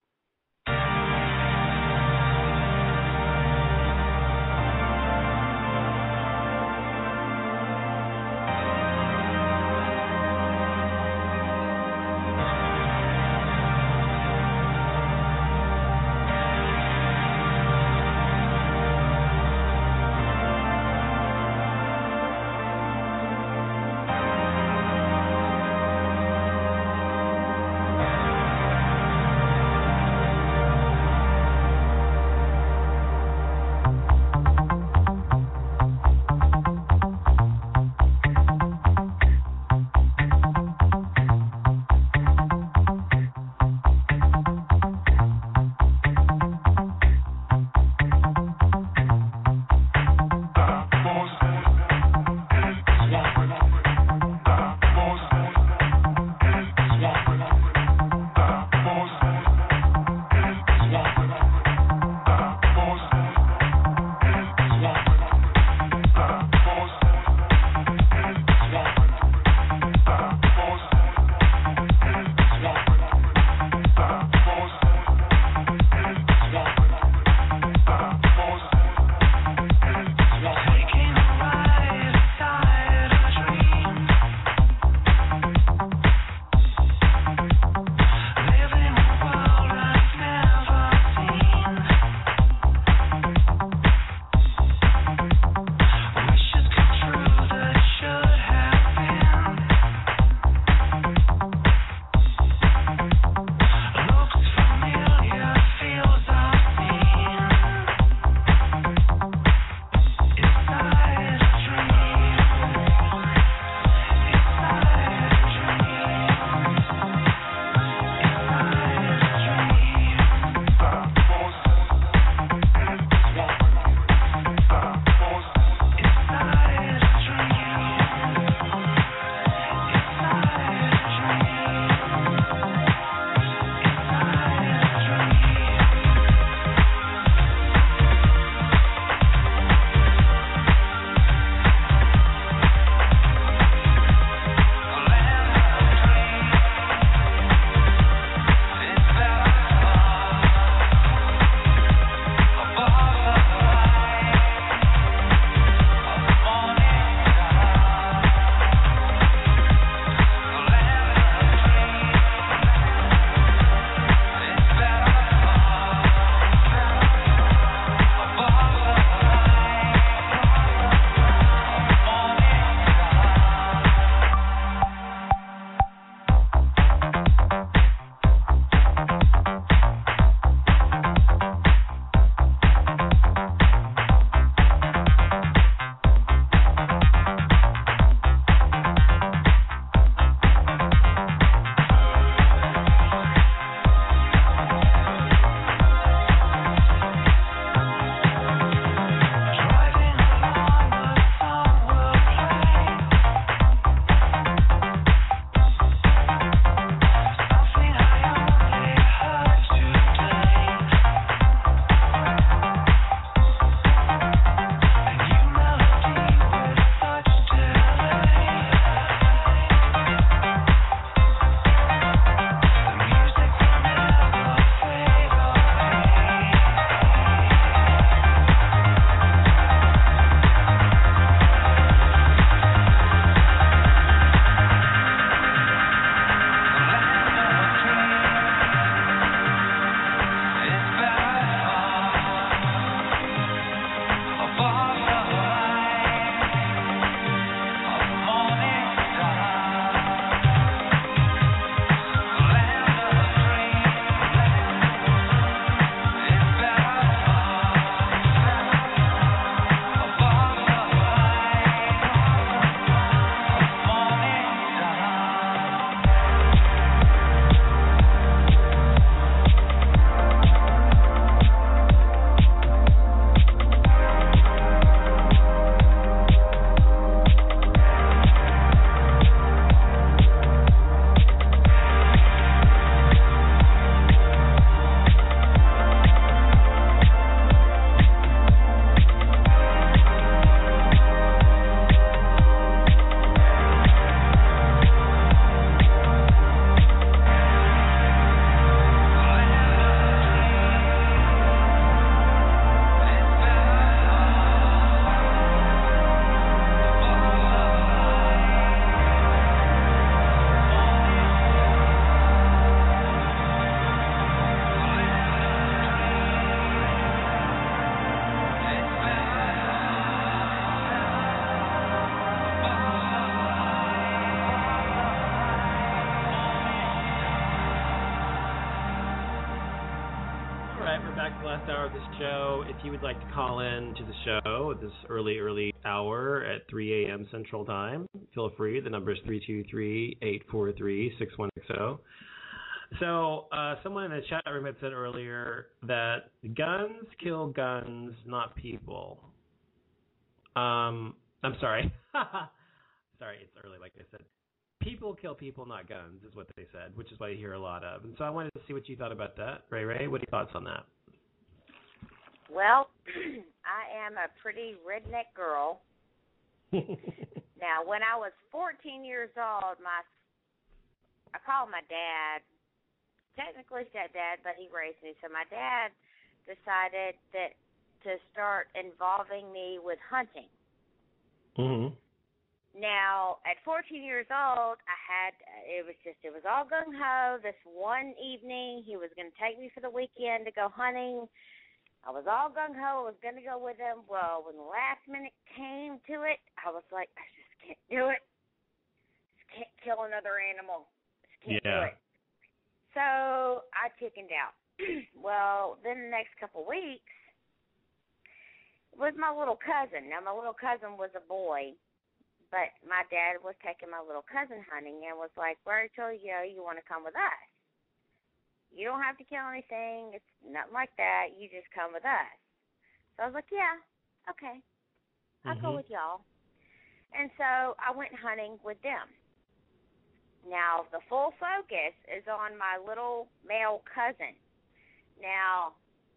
All right, we're back to the last hour of this show. If you would like to call in to the show at this early hour at 3 a.m. Central Time, feel free. The number is 323-843-6160. So someone in the chat room had said earlier that guns kill guns, not people. I'm sorry. Sorry, it's early, like I said. People kill people, not guns, is what they said, which is what I hear a lot of. And so I wanted to see what you thought about that. Ray, what are your thoughts on that? Well, I am a pretty redneck girl. Now, when I was 14 years old, I called my dad, technically stepdad, but he raised me. So my dad decided that to start involving me with hunting. Mm-hmm. Now, at 14 years old, it was all gung-ho. This one evening, he was going to take me for the weekend to go hunting. I was all gung-ho. I was going to go with him. Well, when the last minute came to it, I was like, I just can't do it. Just can't kill another animal. Just can't do it. So I chickened out. Well, then the next couple of weeks was my little cousin. Now, my little cousin was a boy. But my dad was taking my little cousin hunting and was like, Rachel, you want to come with us? You don't have to kill anything. It's nothing like that. You just come with us. So I was like, yeah, okay. I'll go with y'all. And so I went hunting with them. Now, the full focus is on my little male cousin. Now,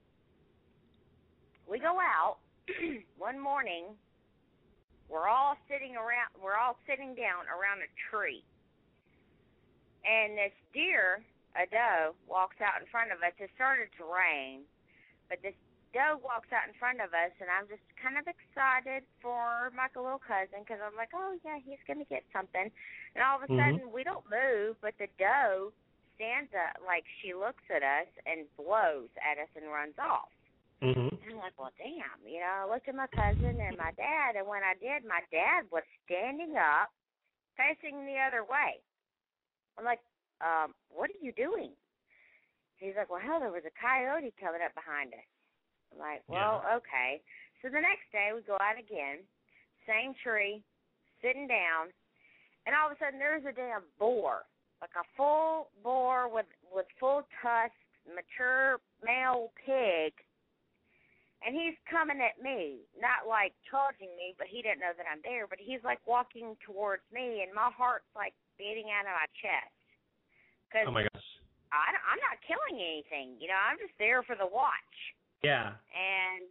we go out one morning. We're all sitting down around a tree. And this deer, a doe, walks out in front of us. It started to rain, but this doe walks out in front of us, and I'm just kind of excited for my little cousin because I'm like, oh, yeah, he's going to get something. And all of a sudden, we don't move, but the doe stands up, like she looks at us and blows at us and runs off. And I'm like, well, damn, I looked at my cousin and my dad, and when I did, my dad was standing up, facing the other way. I'm like, what are you doing? He's like, well, hell, there was a coyote coming up behind us. I'm like, well, okay. So the next day, we go out again, same tree, sitting down, and all of a sudden, there's a damn boar, like a full boar with full tusks, mature male pig. And he's coming at me, not like charging me, but he didn't know that I'm there. But he's like walking towards me, and my heart's like beating out of my chest. Cause oh my gosh! I'm not killing anything, I'm just there for the watch. Yeah. And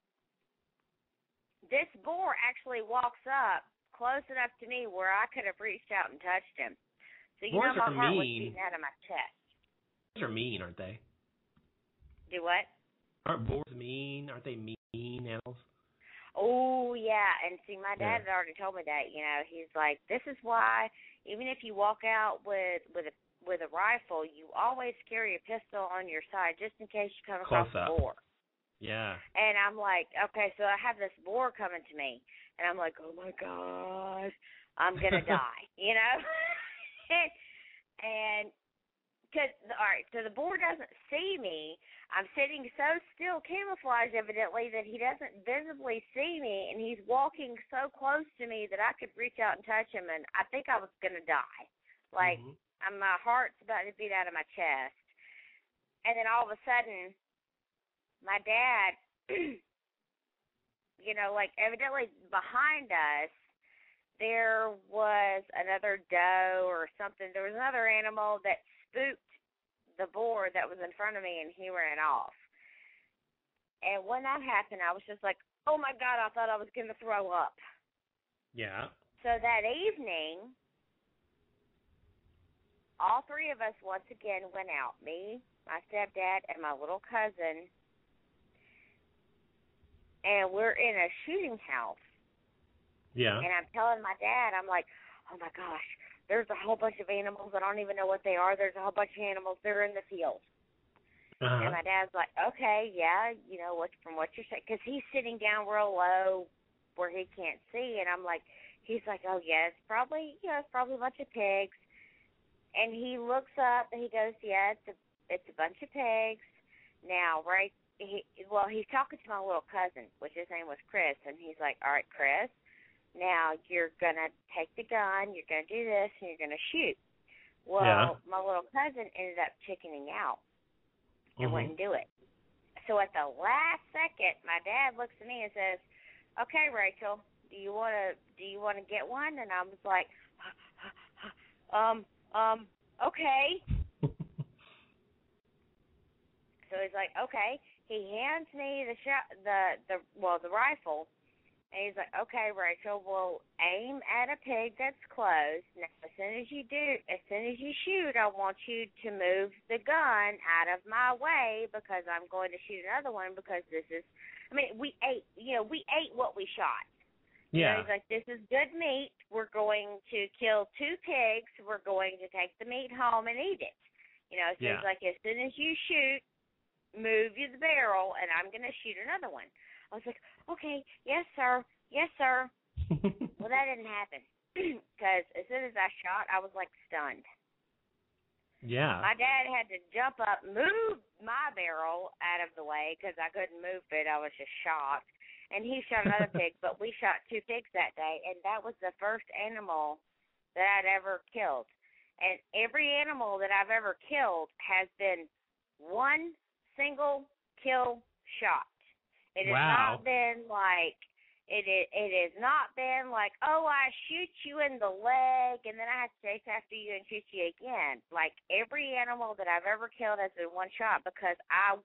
this boar actually walks up close enough to me where I could have reached out and touched him. So Boars my heart mean. was beating out of my chest. Boars are mean, aren't they? Do what? Aren't boars mean? Aren't they mean animals? Oh, yeah. And see, my dad had already told me that. He's like, this is why even if you walk out with a rifle, you always carry a pistol on your side just in case you come across a boar. Yeah. And I'm like, okay, so I have this boar coming to me. And I'm like, oh, my gosh, I'm going to die, And because, all right, so the boar doesn't see me. I'm sitting so still, camouflaged evidently, that he doesn't visibly see me, and he's walking so close to me that I could reach out and touch him, and I think I was going to die. Like, my heart's about to beat out of my chest. And then all of a sudden, my dad, like evidently behind us, there was another doe or something. There was another animal that spooked the boar that was in front of me, and he ran off. And when that happened, I was just like, oh, my God, I thought I was going to throw up. Yeah. So that evening, all three of us once again went out, me, my stepdad, and my little cousin, and we're in a shooting house. Yeah. And I'm telling my dad, I'm like, oh, my gosh, there's a whole bunch of animals. I don't even know what they are. There's a whole bunch of animals. They're in the field. And my dad's like, okay, yeah, from what you're saying. Because he's sitting down real low where he can't see. And I'm like, he's like, oh, yeah, it's probably a bunch of pigs. And he looks up and he goes, yeah, it's a bunch of pigs. Now, right, he's talking to my little cousin, which his name was Chris, and he's like, all right, Chris, now you're going to take the gun, you're going to do this, and you're going to shoot. Well, my little cousin ended up chickening out and wouldn't do it. So at the last second, my dad looks at me and says, okay, Rachel, do you want to get one? And I was like, okay. So he's like, okay. He hands me the rifle, and he's like, okay, Rachel, we'll aim at a pig that's closed. Now, as soon as you shoot, I want you to move the gun out of my way because I'm going to shoot another one because we ate what we shot. Yeah. He's like, this is good meat. We're going to kill 2 pigs. We're going to take the meat home and eat it. So he's like, as soon as you shoot, move the barrel, and I'm going to shoot another one. I was like, okay, yes, sir. Well, that didn't happen because as soon as I shot, I was like stunned. Yeah. My dad had to jump up, move my barrel out of the way because I couldn't move it. I was just shocked. And he shot another pig, but we shot 2 pigs that day, and that was the first animal that I'd ever killed. And every animal that I've ever killed has been one single kill shot. It has not been like oh, I shoot you in the leg and then I have to chase after you and shoot you again. Like every animal that I've ever killed has been one shot because I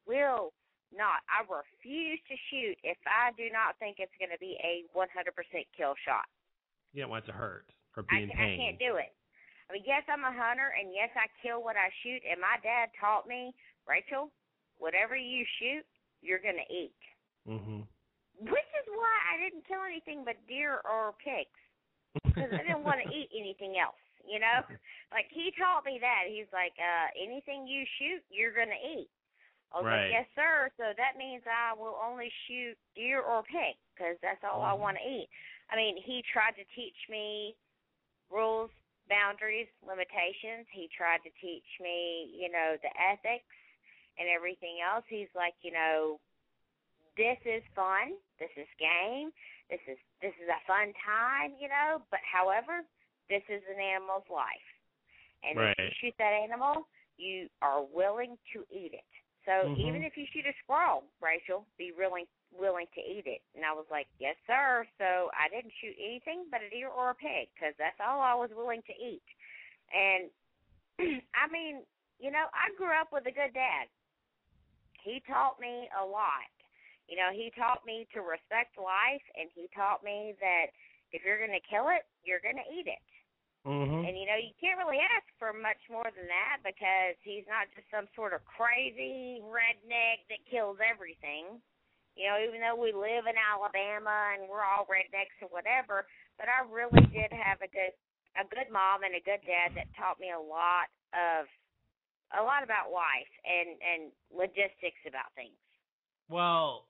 refuse to shoot if I do not think it's going to be a 100% kill shot. You don't want it to hurt or be in pain. I can't do it. I mean, yes, I'm a hunter, and yes, I kill what I shoot, and my dad taught me, Rachel, whatever you shoot, you're going to eat. Mm-hmm. Which is why I didn't kill anything but deer or pigs, because I didn't want to eat anything else, Like, he taught me that. He's like, anything you shoot, you're going to eat. I was like, yes, sir, so that means I will only shoot deer or pig, because that's all I want to eat. I mean, he tried to teach me rules, boundaries, limitations. He tried to teach me, the ethics and everything else. He's like, this is fun. This is game. This is a fun time, But however, this is an animal's life, and if you shoot that animal, you are willing to eat it. So even if you shoot a squirrel, Rachel, be willing to eat it. And I was like, yes, sir. So I didn't shoot anything but a deer or a pig because that's all I was willing to eat. And I mean, I grew up with a good dad. He taught me a lot. He taught me to respect life, and he taught me that if you're going to kill it, you're going to eat it. Mm-hmm. And, you can't really ask for much more than that because he's not just some sort of crazy redneck that kills everything. Even though we live in Alabama and we're all rednecks or whatever, but I really did have a good mom and a good dad that taught me a lot about life and logistics about things. Well,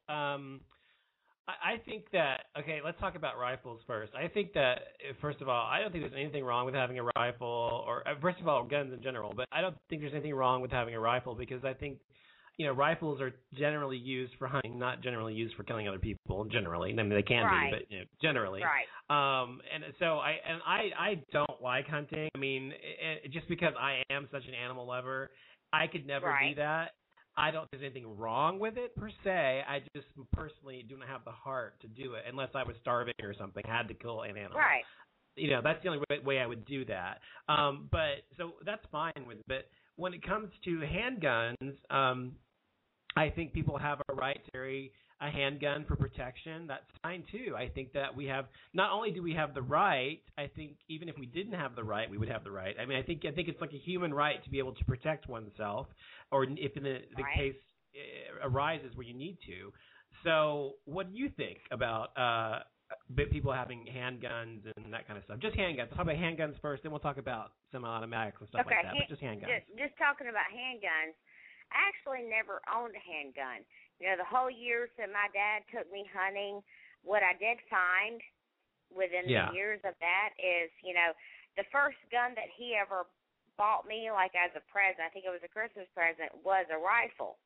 I think that, let's talk about rifles first. I think that, first of all, I don't think there's anything wrong with having a rifle, or first of all, guns in general, but I don't think there's anything wrong with having a rifle because I think, rifles are generally used for hunting, not generally used for killing other people, generally. I mean, they can be, but generally. Right. And so I don't like hunting. I mean, just because I am such an animal lover, I could never do that. I don't think there's anything wrong with it per se. I just personally do not have the heart to do it unless I was starving or something, had to kill an animal. Right. That's the only way I would do that. But so that's fine with it. But when it comes to handguns, I think people have a right to carry a handgun for protection. That's fine too. I think that we have, not only do we have the right, I think even if we didn't have the right, we would have the right. I mean, I think it's like a human right to be able to protect oneself, or if in the case arises where you need to. So what do you think about people having handguns and that kind of stuff? Just handguns. Let's talk about handguns first, then we'll talk about semi-automatics and stuff like that. But just handguns. Just talking about handguns, I actually never owned a handgun. The whole years that my dad took me hunting, what I did find within the years of that is, the first gun that he ever bought me, like as a present, I think it was a Christmas present, was a rifle.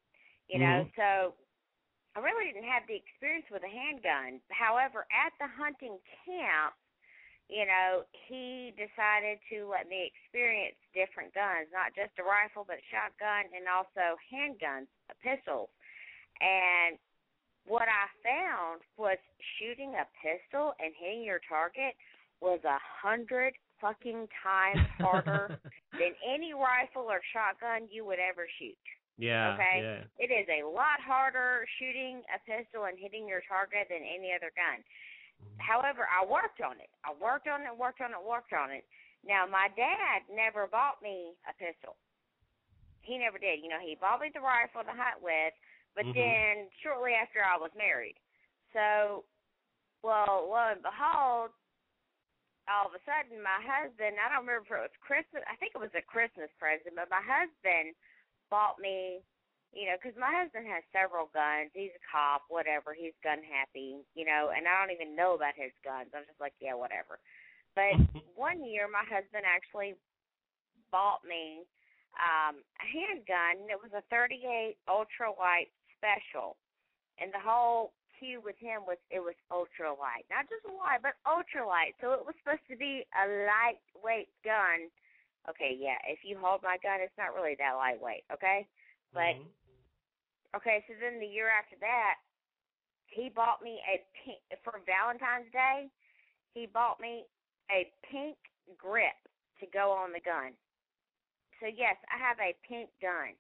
You know, so I really didn't have the experience with a handgun. However, at the hunting camp, you know, he decided to let me experience different guns, not just a rifle, but a shotgun and also handguns, pistols. And what I found was shooting a pistol and hitting your target was 100 fucking times harder than any rifle or shotgun you would ever shoot. Yeah. Okay? Yeah. It is a lot harder shooting a pistol and hitting your target than any other gun. However, I worked on it. Worked on it. Now, my dad never bought me a pistol. He never did. You know, he bought me the rifle to hunt with, but then shortly after I was married. So, well, lo and behold, all of a sudden my husband, I don't remember if it was Christmas, I think it was a Christmas present, but my husband bought me, you know, because my husband has several guns. He's a cop, whatever. He's gun happy, you know, and I don't even know about his guns. I'm just like, yeah, whatever. But one year my husband actually bought me a handgun, and it was a .38 ultralight special. And the whole cue with him was it was ultralight. Not just light, but ultralight. So it was supposed to be a lightweight gun. Okay, yeah, if you hold my gun, it's not really that lightweight, okay? But, okay, so then the year after that, he bought me for Valentine's Day, he bought me a pink grip to go on the gun. So, yes, I have a pink gun.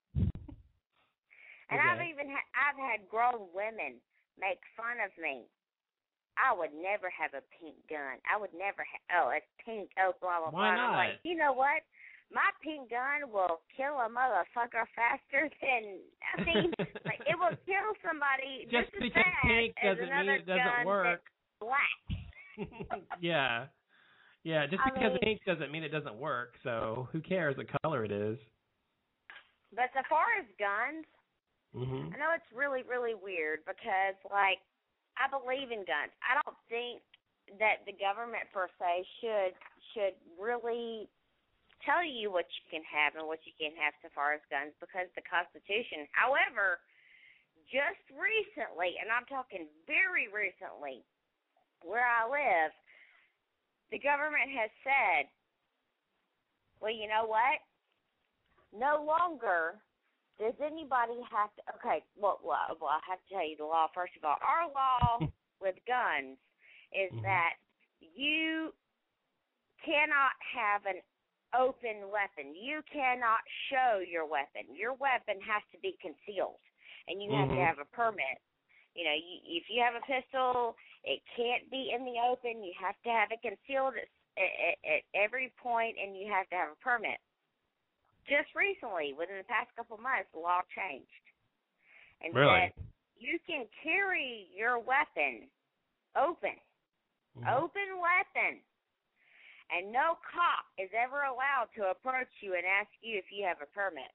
And Okay. I've had grown women make fun of me. I would never have a pink gun. I would never have, it's pink, blah, blah, blah. Why not? I'm like, you know what? My pink gun will kill a motherfucker faster than, I mean, like, it will kill somebody Just as because fast pink as doesn't another mean it doesn't gun work. that's black. Yeah. Yeah, just I because mean, ink doesn't mean it doesn't work, so who cares what color it is? But as far as guns, I know it's really, really weird because, like, I believe in guns. I don't think that the government, per se, should really tell you what you can have and what you can't have so far as guns because the Constitution. However, just recently, and I'm talking very recently, where I live, the government has said, well, you know what? No longer does anybody have to, okay, well, I have to tell you the law. First of all, our law with guns is that you cannot have an open weapon. You cannot show your weapon. Your weapon has to be concealed, and you have to have a permit. You know, if you have a pistol, it can't be in the open. You have to have it concealed at every point, and you have to have a permit. Just recently, within the past couple of months, the law changed and said you can carry your weapon open, open weapon, and no cop is ever allowed to approach you and ask you if you have a permit.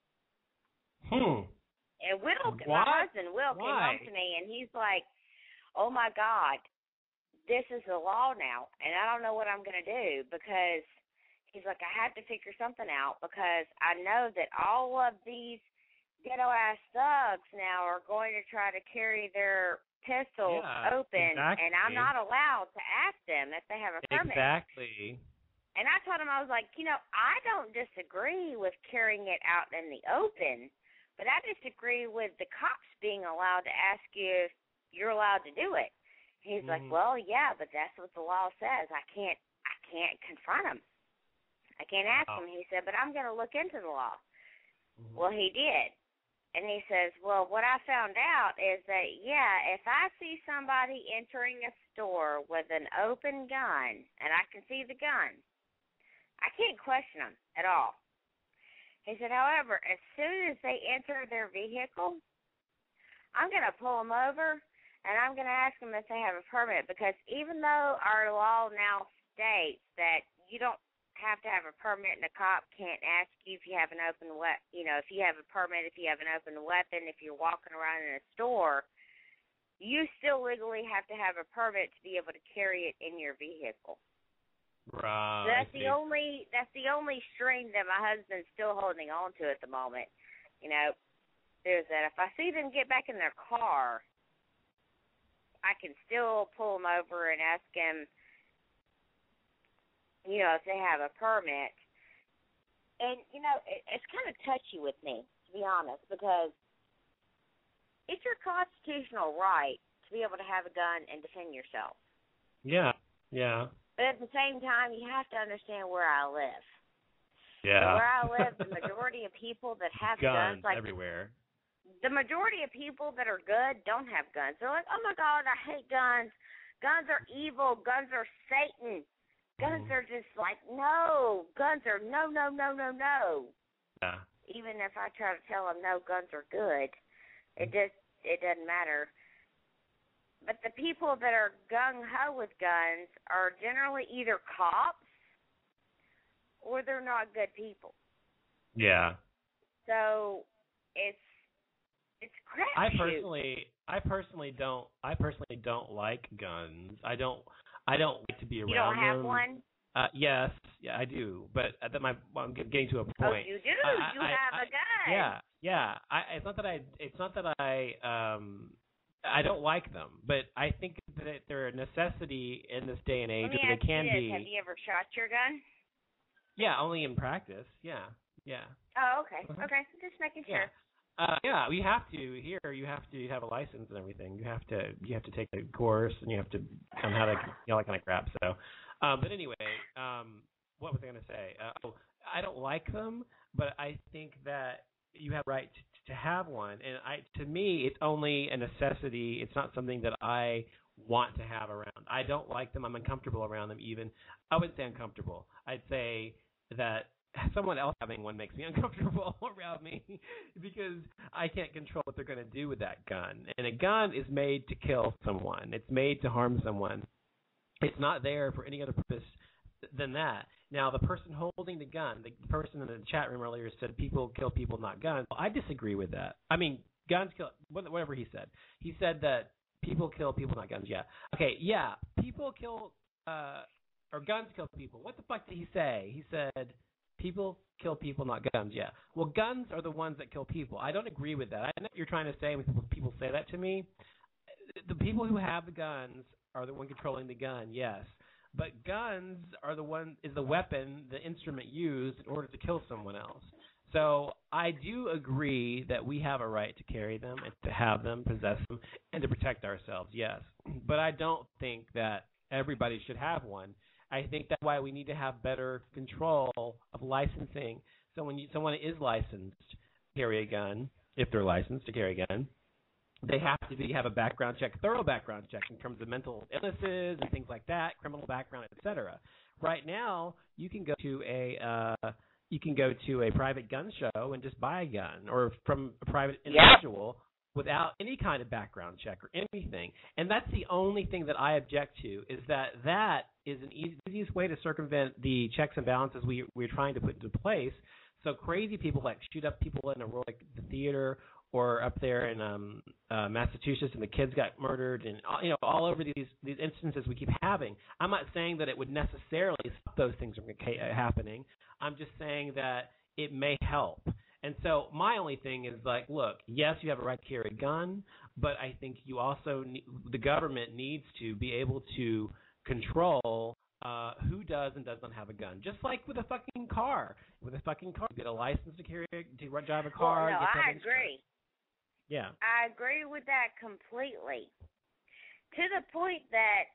And my husband, Will, came home to me, and he's like, oh, my God, this is the law now, and I don't know what I'm going to do because he's like, I have to figure something out because I know that all of these ghetto-ass thugs now are going to try to carry their pistols open, and I'm not allowed to ask them if they have a permit. Exactly. And I told him, I was like, you know, I don't disagree with carrying it out in the open, but I disagree with the cops being allowed to ask you if you're allowed to do it. He's like, well, yeah, but that's what the law says. I can't confront him. I can't ask him. He said, but I'm going to look into the law. Well, he did. And he says, well, what I found out is that, yeah, if I see somebody entering a store with an open gun and I can see the gun, I can't question them at all. He said, however, as soon as they enter their vehicle, I'm going to pull them over and I'm going to ask them if they have a permit because even though our law now states that you don't have to have a permit and a cop can't ask you if you have an open weapon, you know, if you have a permit, if you have an open weapon, if you're walking around in a store, you still legally have to have a permit to be able to carry it in your vehicle. Right. So that's the only string that my husband's still holding on to at the moment. You know, is that if I see them get back in their car, I can still pull them over and ask them, you know, if they have a permit. And, you know, it's kind of touchy with me, to be honest, because it's your constitutional right to be able to have a gun and defend yourself. Yeah, yeah. But at the same time, you have to understand where I live. Yeah. So where I live, the majority of people that have guns like everywhere. The majority of people that are good don't have guns. They're like, oh, my God, I hate guns. Guns are evil. Guns are Satan. Guns are just like, no. Guns are no, no, no, no, no. Yeah. Even if I try to tell them, no, guns are good, it doesn't matter. But the people that are gung-ho with guns are generally either cops or they're not good people. Yeah. So it's crap. I personally don't like guns. I don't like to be around them. You don't have one? Yes, yeah, I do. But I'm getting to a point. Oh, you do? You have a gun. Yeah. It's not that I don't like them, but I think that they're a necessity in this day and age. Let me ask you this. Have you ever shot your gun? Yeah, only in practice. Yeah. Oh, okay. Okay, just making sure. Yeah, we have to here. You have to have a license and everything. You have to take a course and you have to how to that kind of crap. So, but anyway, what was I going to say? I don't like them, but I think that you have a right to have one. And to me, it's only a necessity. It's not something that I want to have around. I don't like them. I'm uncomfortable around them. Even I wouldn't say uncomfortable. I'd say that someone else having one makes me uncomfortable around me because I can't control what they're going to do with that gun. And a gun is made to kill someone. It's made to harm someone. It's not there for any other purpose than that. Now, the person holding the gun, the person in the chat room earlier said people kill people, not guns. Well, I disagree with that. I mean, guns kill, whatever he said. He said that people kill people, not guns. Yeah. Okay, yeah. People kill, or guns kill people. What the fuck did he say? He said people kill people, not guns. Yeah. Well, guns are the ones that kill people. I don't agree with that. I know what you're trying to say when people say that to me. The people who have the guns are the one controlling the gun, yes. But guns are is the weapon, the instrument used in order to kill someone else. So I do agree that we have a right to carry them and to have them, possess them, and to protect ourselves, yes. But I don't think that everybody should have one. I think that's why we need to have better control of licensing. So when someone is licensed to carry a gun, if they're licensed to carry a gun, they have to have a background check, thorough background check in terms of mental illnesses and things like that, criminal background, etc. Right now, you can go to a private gun show and just buy a gun, or from a private individual without any kind of background check or anything. And that's the only thing that I object to, is that is an easiest way to circumvent the checks and balances we're trying to put into place. So crazy people like shoot up people in like the theater, or up there in Massachusetts, and the kids got murdered, and all over these instances we keep having. I'm not saying that it would necessarily stop those things from happening. I'm just saying that it may help. And so my only thing is like, look, yes, you have a right to carry a gun, but I think you also the government needs to be able to control who does and does not have a gun. Just like with a fucking car. With a fucking car, you get a license to drive a car. Well, no, I agree. Yeah. I agree with that completely. To the point that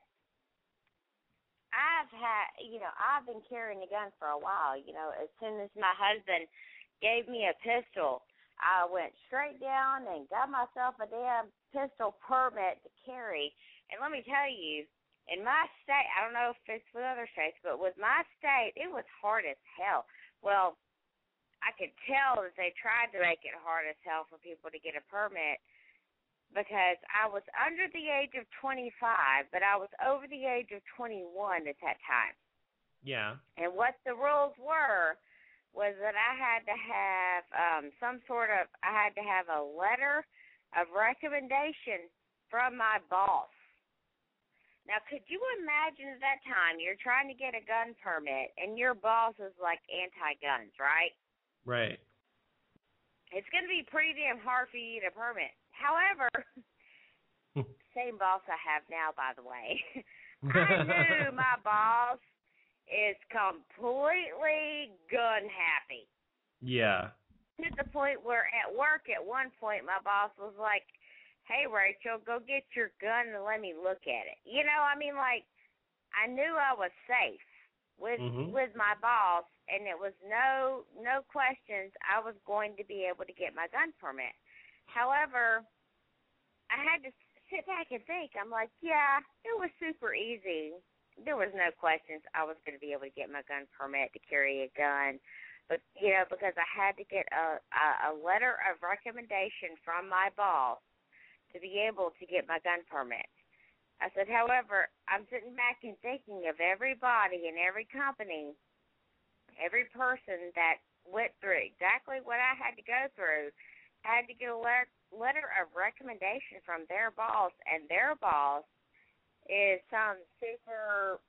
I've been carrying a gun for a while. As soon as my husband gave me a pistol, I went straight down and got myself a damn pistol permit to carry. And let me tell you, in my state, I don't know if it's with other states, but with my state, it was hard as hell. Well, I could tell that they tried to make it hard as hell for people to get a permit, because I was under the age of 25, but I was over the age of 21 at that time. Yeah. And what the rules was that I had to have I had to have a letter of recommendation from my boss. Now, could you imagine at that time you're trying to get a gun permit and your boss is like anti-guns, right? Right. it's going to be pretty damn hard for you to get a permit. However, same boss I have now, by the way. I knew my boss is completely gun happy. Yeah. To the point where at work at one point my boss was like, "Hey Rachel, go get your gun and let me look at it." You know, I mean, like, I knew I was safe with my boss, and it was no questions I was going to be able to get my gun permit. However, I had to sit back and think. I'm like, yeah, it was super easy. There was no questions I was going to be able to get my gun permit to carry a gun. But, you know, because I had to get a letter of recommendation from my boss to be able to get my gun permit. I said, however, I'm sitting back and thinking of everybody in every company, every person that went through exactly what I had to go through, had to get a letter of recommendation from their boss, and their boss is some super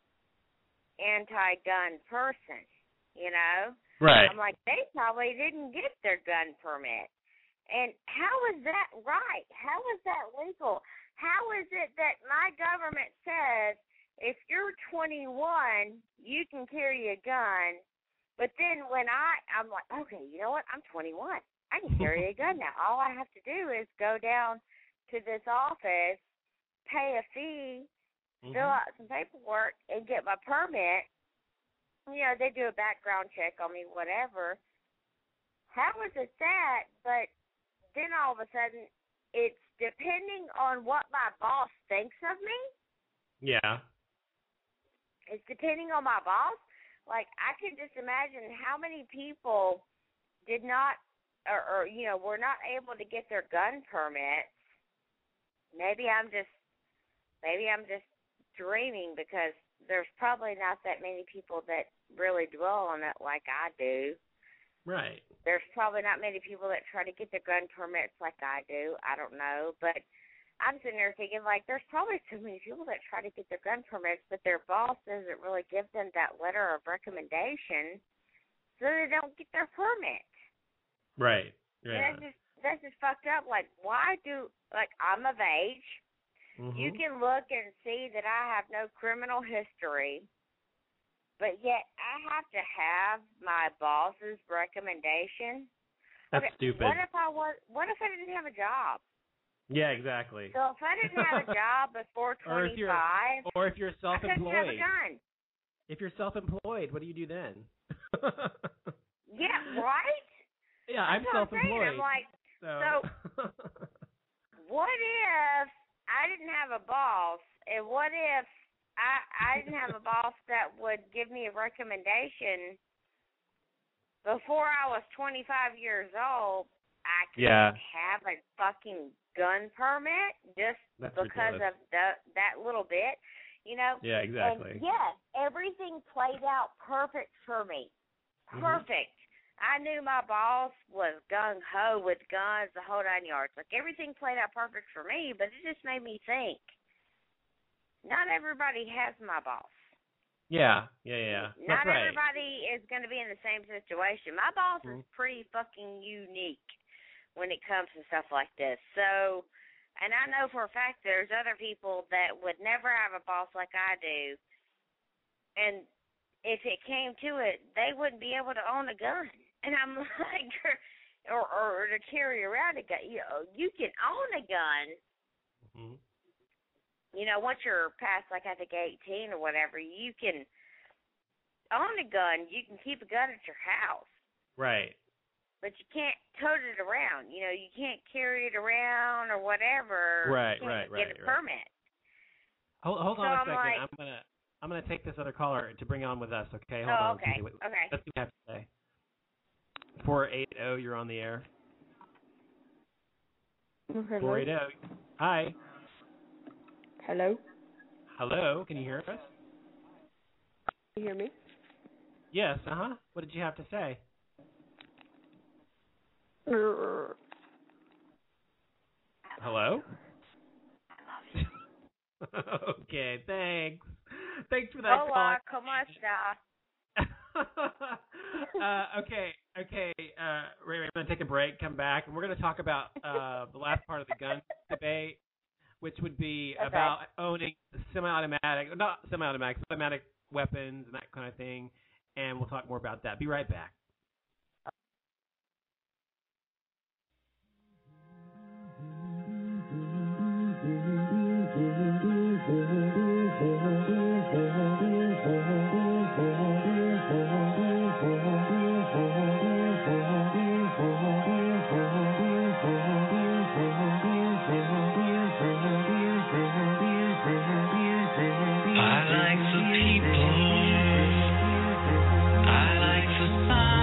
anti-gun person, you know? Right. I'm like, they probably didn't get their gun permit. And how is that right? How is that legal? How is it that my government says if you're 21, you can carry a gun, but then when I'm like, okay, you know what? I'm 21. I can carry a gun now. All I have to do is go down to this office, pay a fee, fill out some paperwork, and get my permit. You know, they do a background check on me, whatever. How is it that? But then all of a sudden, it's depending on what my boss thinks of me. Yeah. It's depending on my boss. Like, I can just imagine how many people did not, or you know, were not able to get their gun permits. Maybe I'm just dreaming, because there's probably not that many people that really dwell on it like I do. Right. There's probably not many people that try to get their gun permits like I do. I don't know. But I'm sitting there thinking, like, there's probably so many people that try to get their gun permits, but their boss doesn't really give them that letter of recommendation, so they don't get their permit. Right. Yeah. That's just fucked up. Like, I'm of age. You can look and see that I have no criminal history, but yet I have to have my boss's recommendation. That's stupid. What if I didn't have a job? Yeah, exactly. So if I didn't have a job before 25, or if you're self-employed. I couldn't have a gun. If you're self-employed, what do you do then? Yeah, right? Yeah, I'm self-employed. I'm like, so what if I didn't have a boss, and what if I didn't have a boss that would give me a recommendation before I was 25 years old? I couldn't have a fucking gun permit just because of that little bit, you know? Yeah, exactly. And yes, everything played out perfect for me. Perfect. I knew my boss was gung-ho with guns, the whole 9 yards. Like, everything played out perfect for me, but it just made me think, not everybody has my boss. Yeah. Not everybody is going to be in the same situation. My boss is pretty fucking unique when it comes to stuff like this. So, and I know for a fact there's other people that would never have a boss like I do, and if it came to it, they wouldn't be able to own a gun. And I'm like, or to carry around a gun. You know, you can own a gun. You know, once you're past, like, I think 18 or whatever, you can own a gun. You can keep a gun at your house. Right. But you can't tote it around. You know, you can't carry it around or whatever. Right. Get a permit. Hold on a second. Like, I'm gonna take this other caller to bring on with us. Okay. Hold on. Okay. Let's see what I have to say. 480, you're on the air. Hello. 480. Hi. Hello. Hello. Can you hear us? Can you hear me? Yes. What did you have to say? Hello? Okay, thanks. Thanks for that call. Hola, ¿cómo está? Okay. Ray, we're going to take a break, come back, and we're going to talk about the last part of the gun debate, which would be about owning automatic weapons and that kind of thing, and we'll talk more about that. Be right back. I like the people, I like the sun.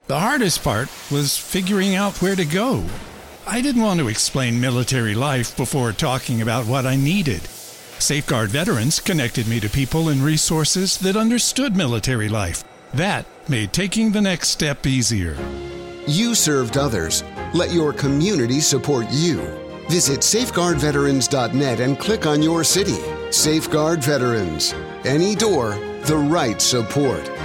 The hardest part was figuring out where to go. I didn't want to explain military life before talking about what I needed. Safeguard Veterans connected me to people and resources that understood military life. That made taking the next step easier. You served others. Let your community support you. Visit safeguardveterans.net and click on your city. Safeguard Veterans. Any door, the right support.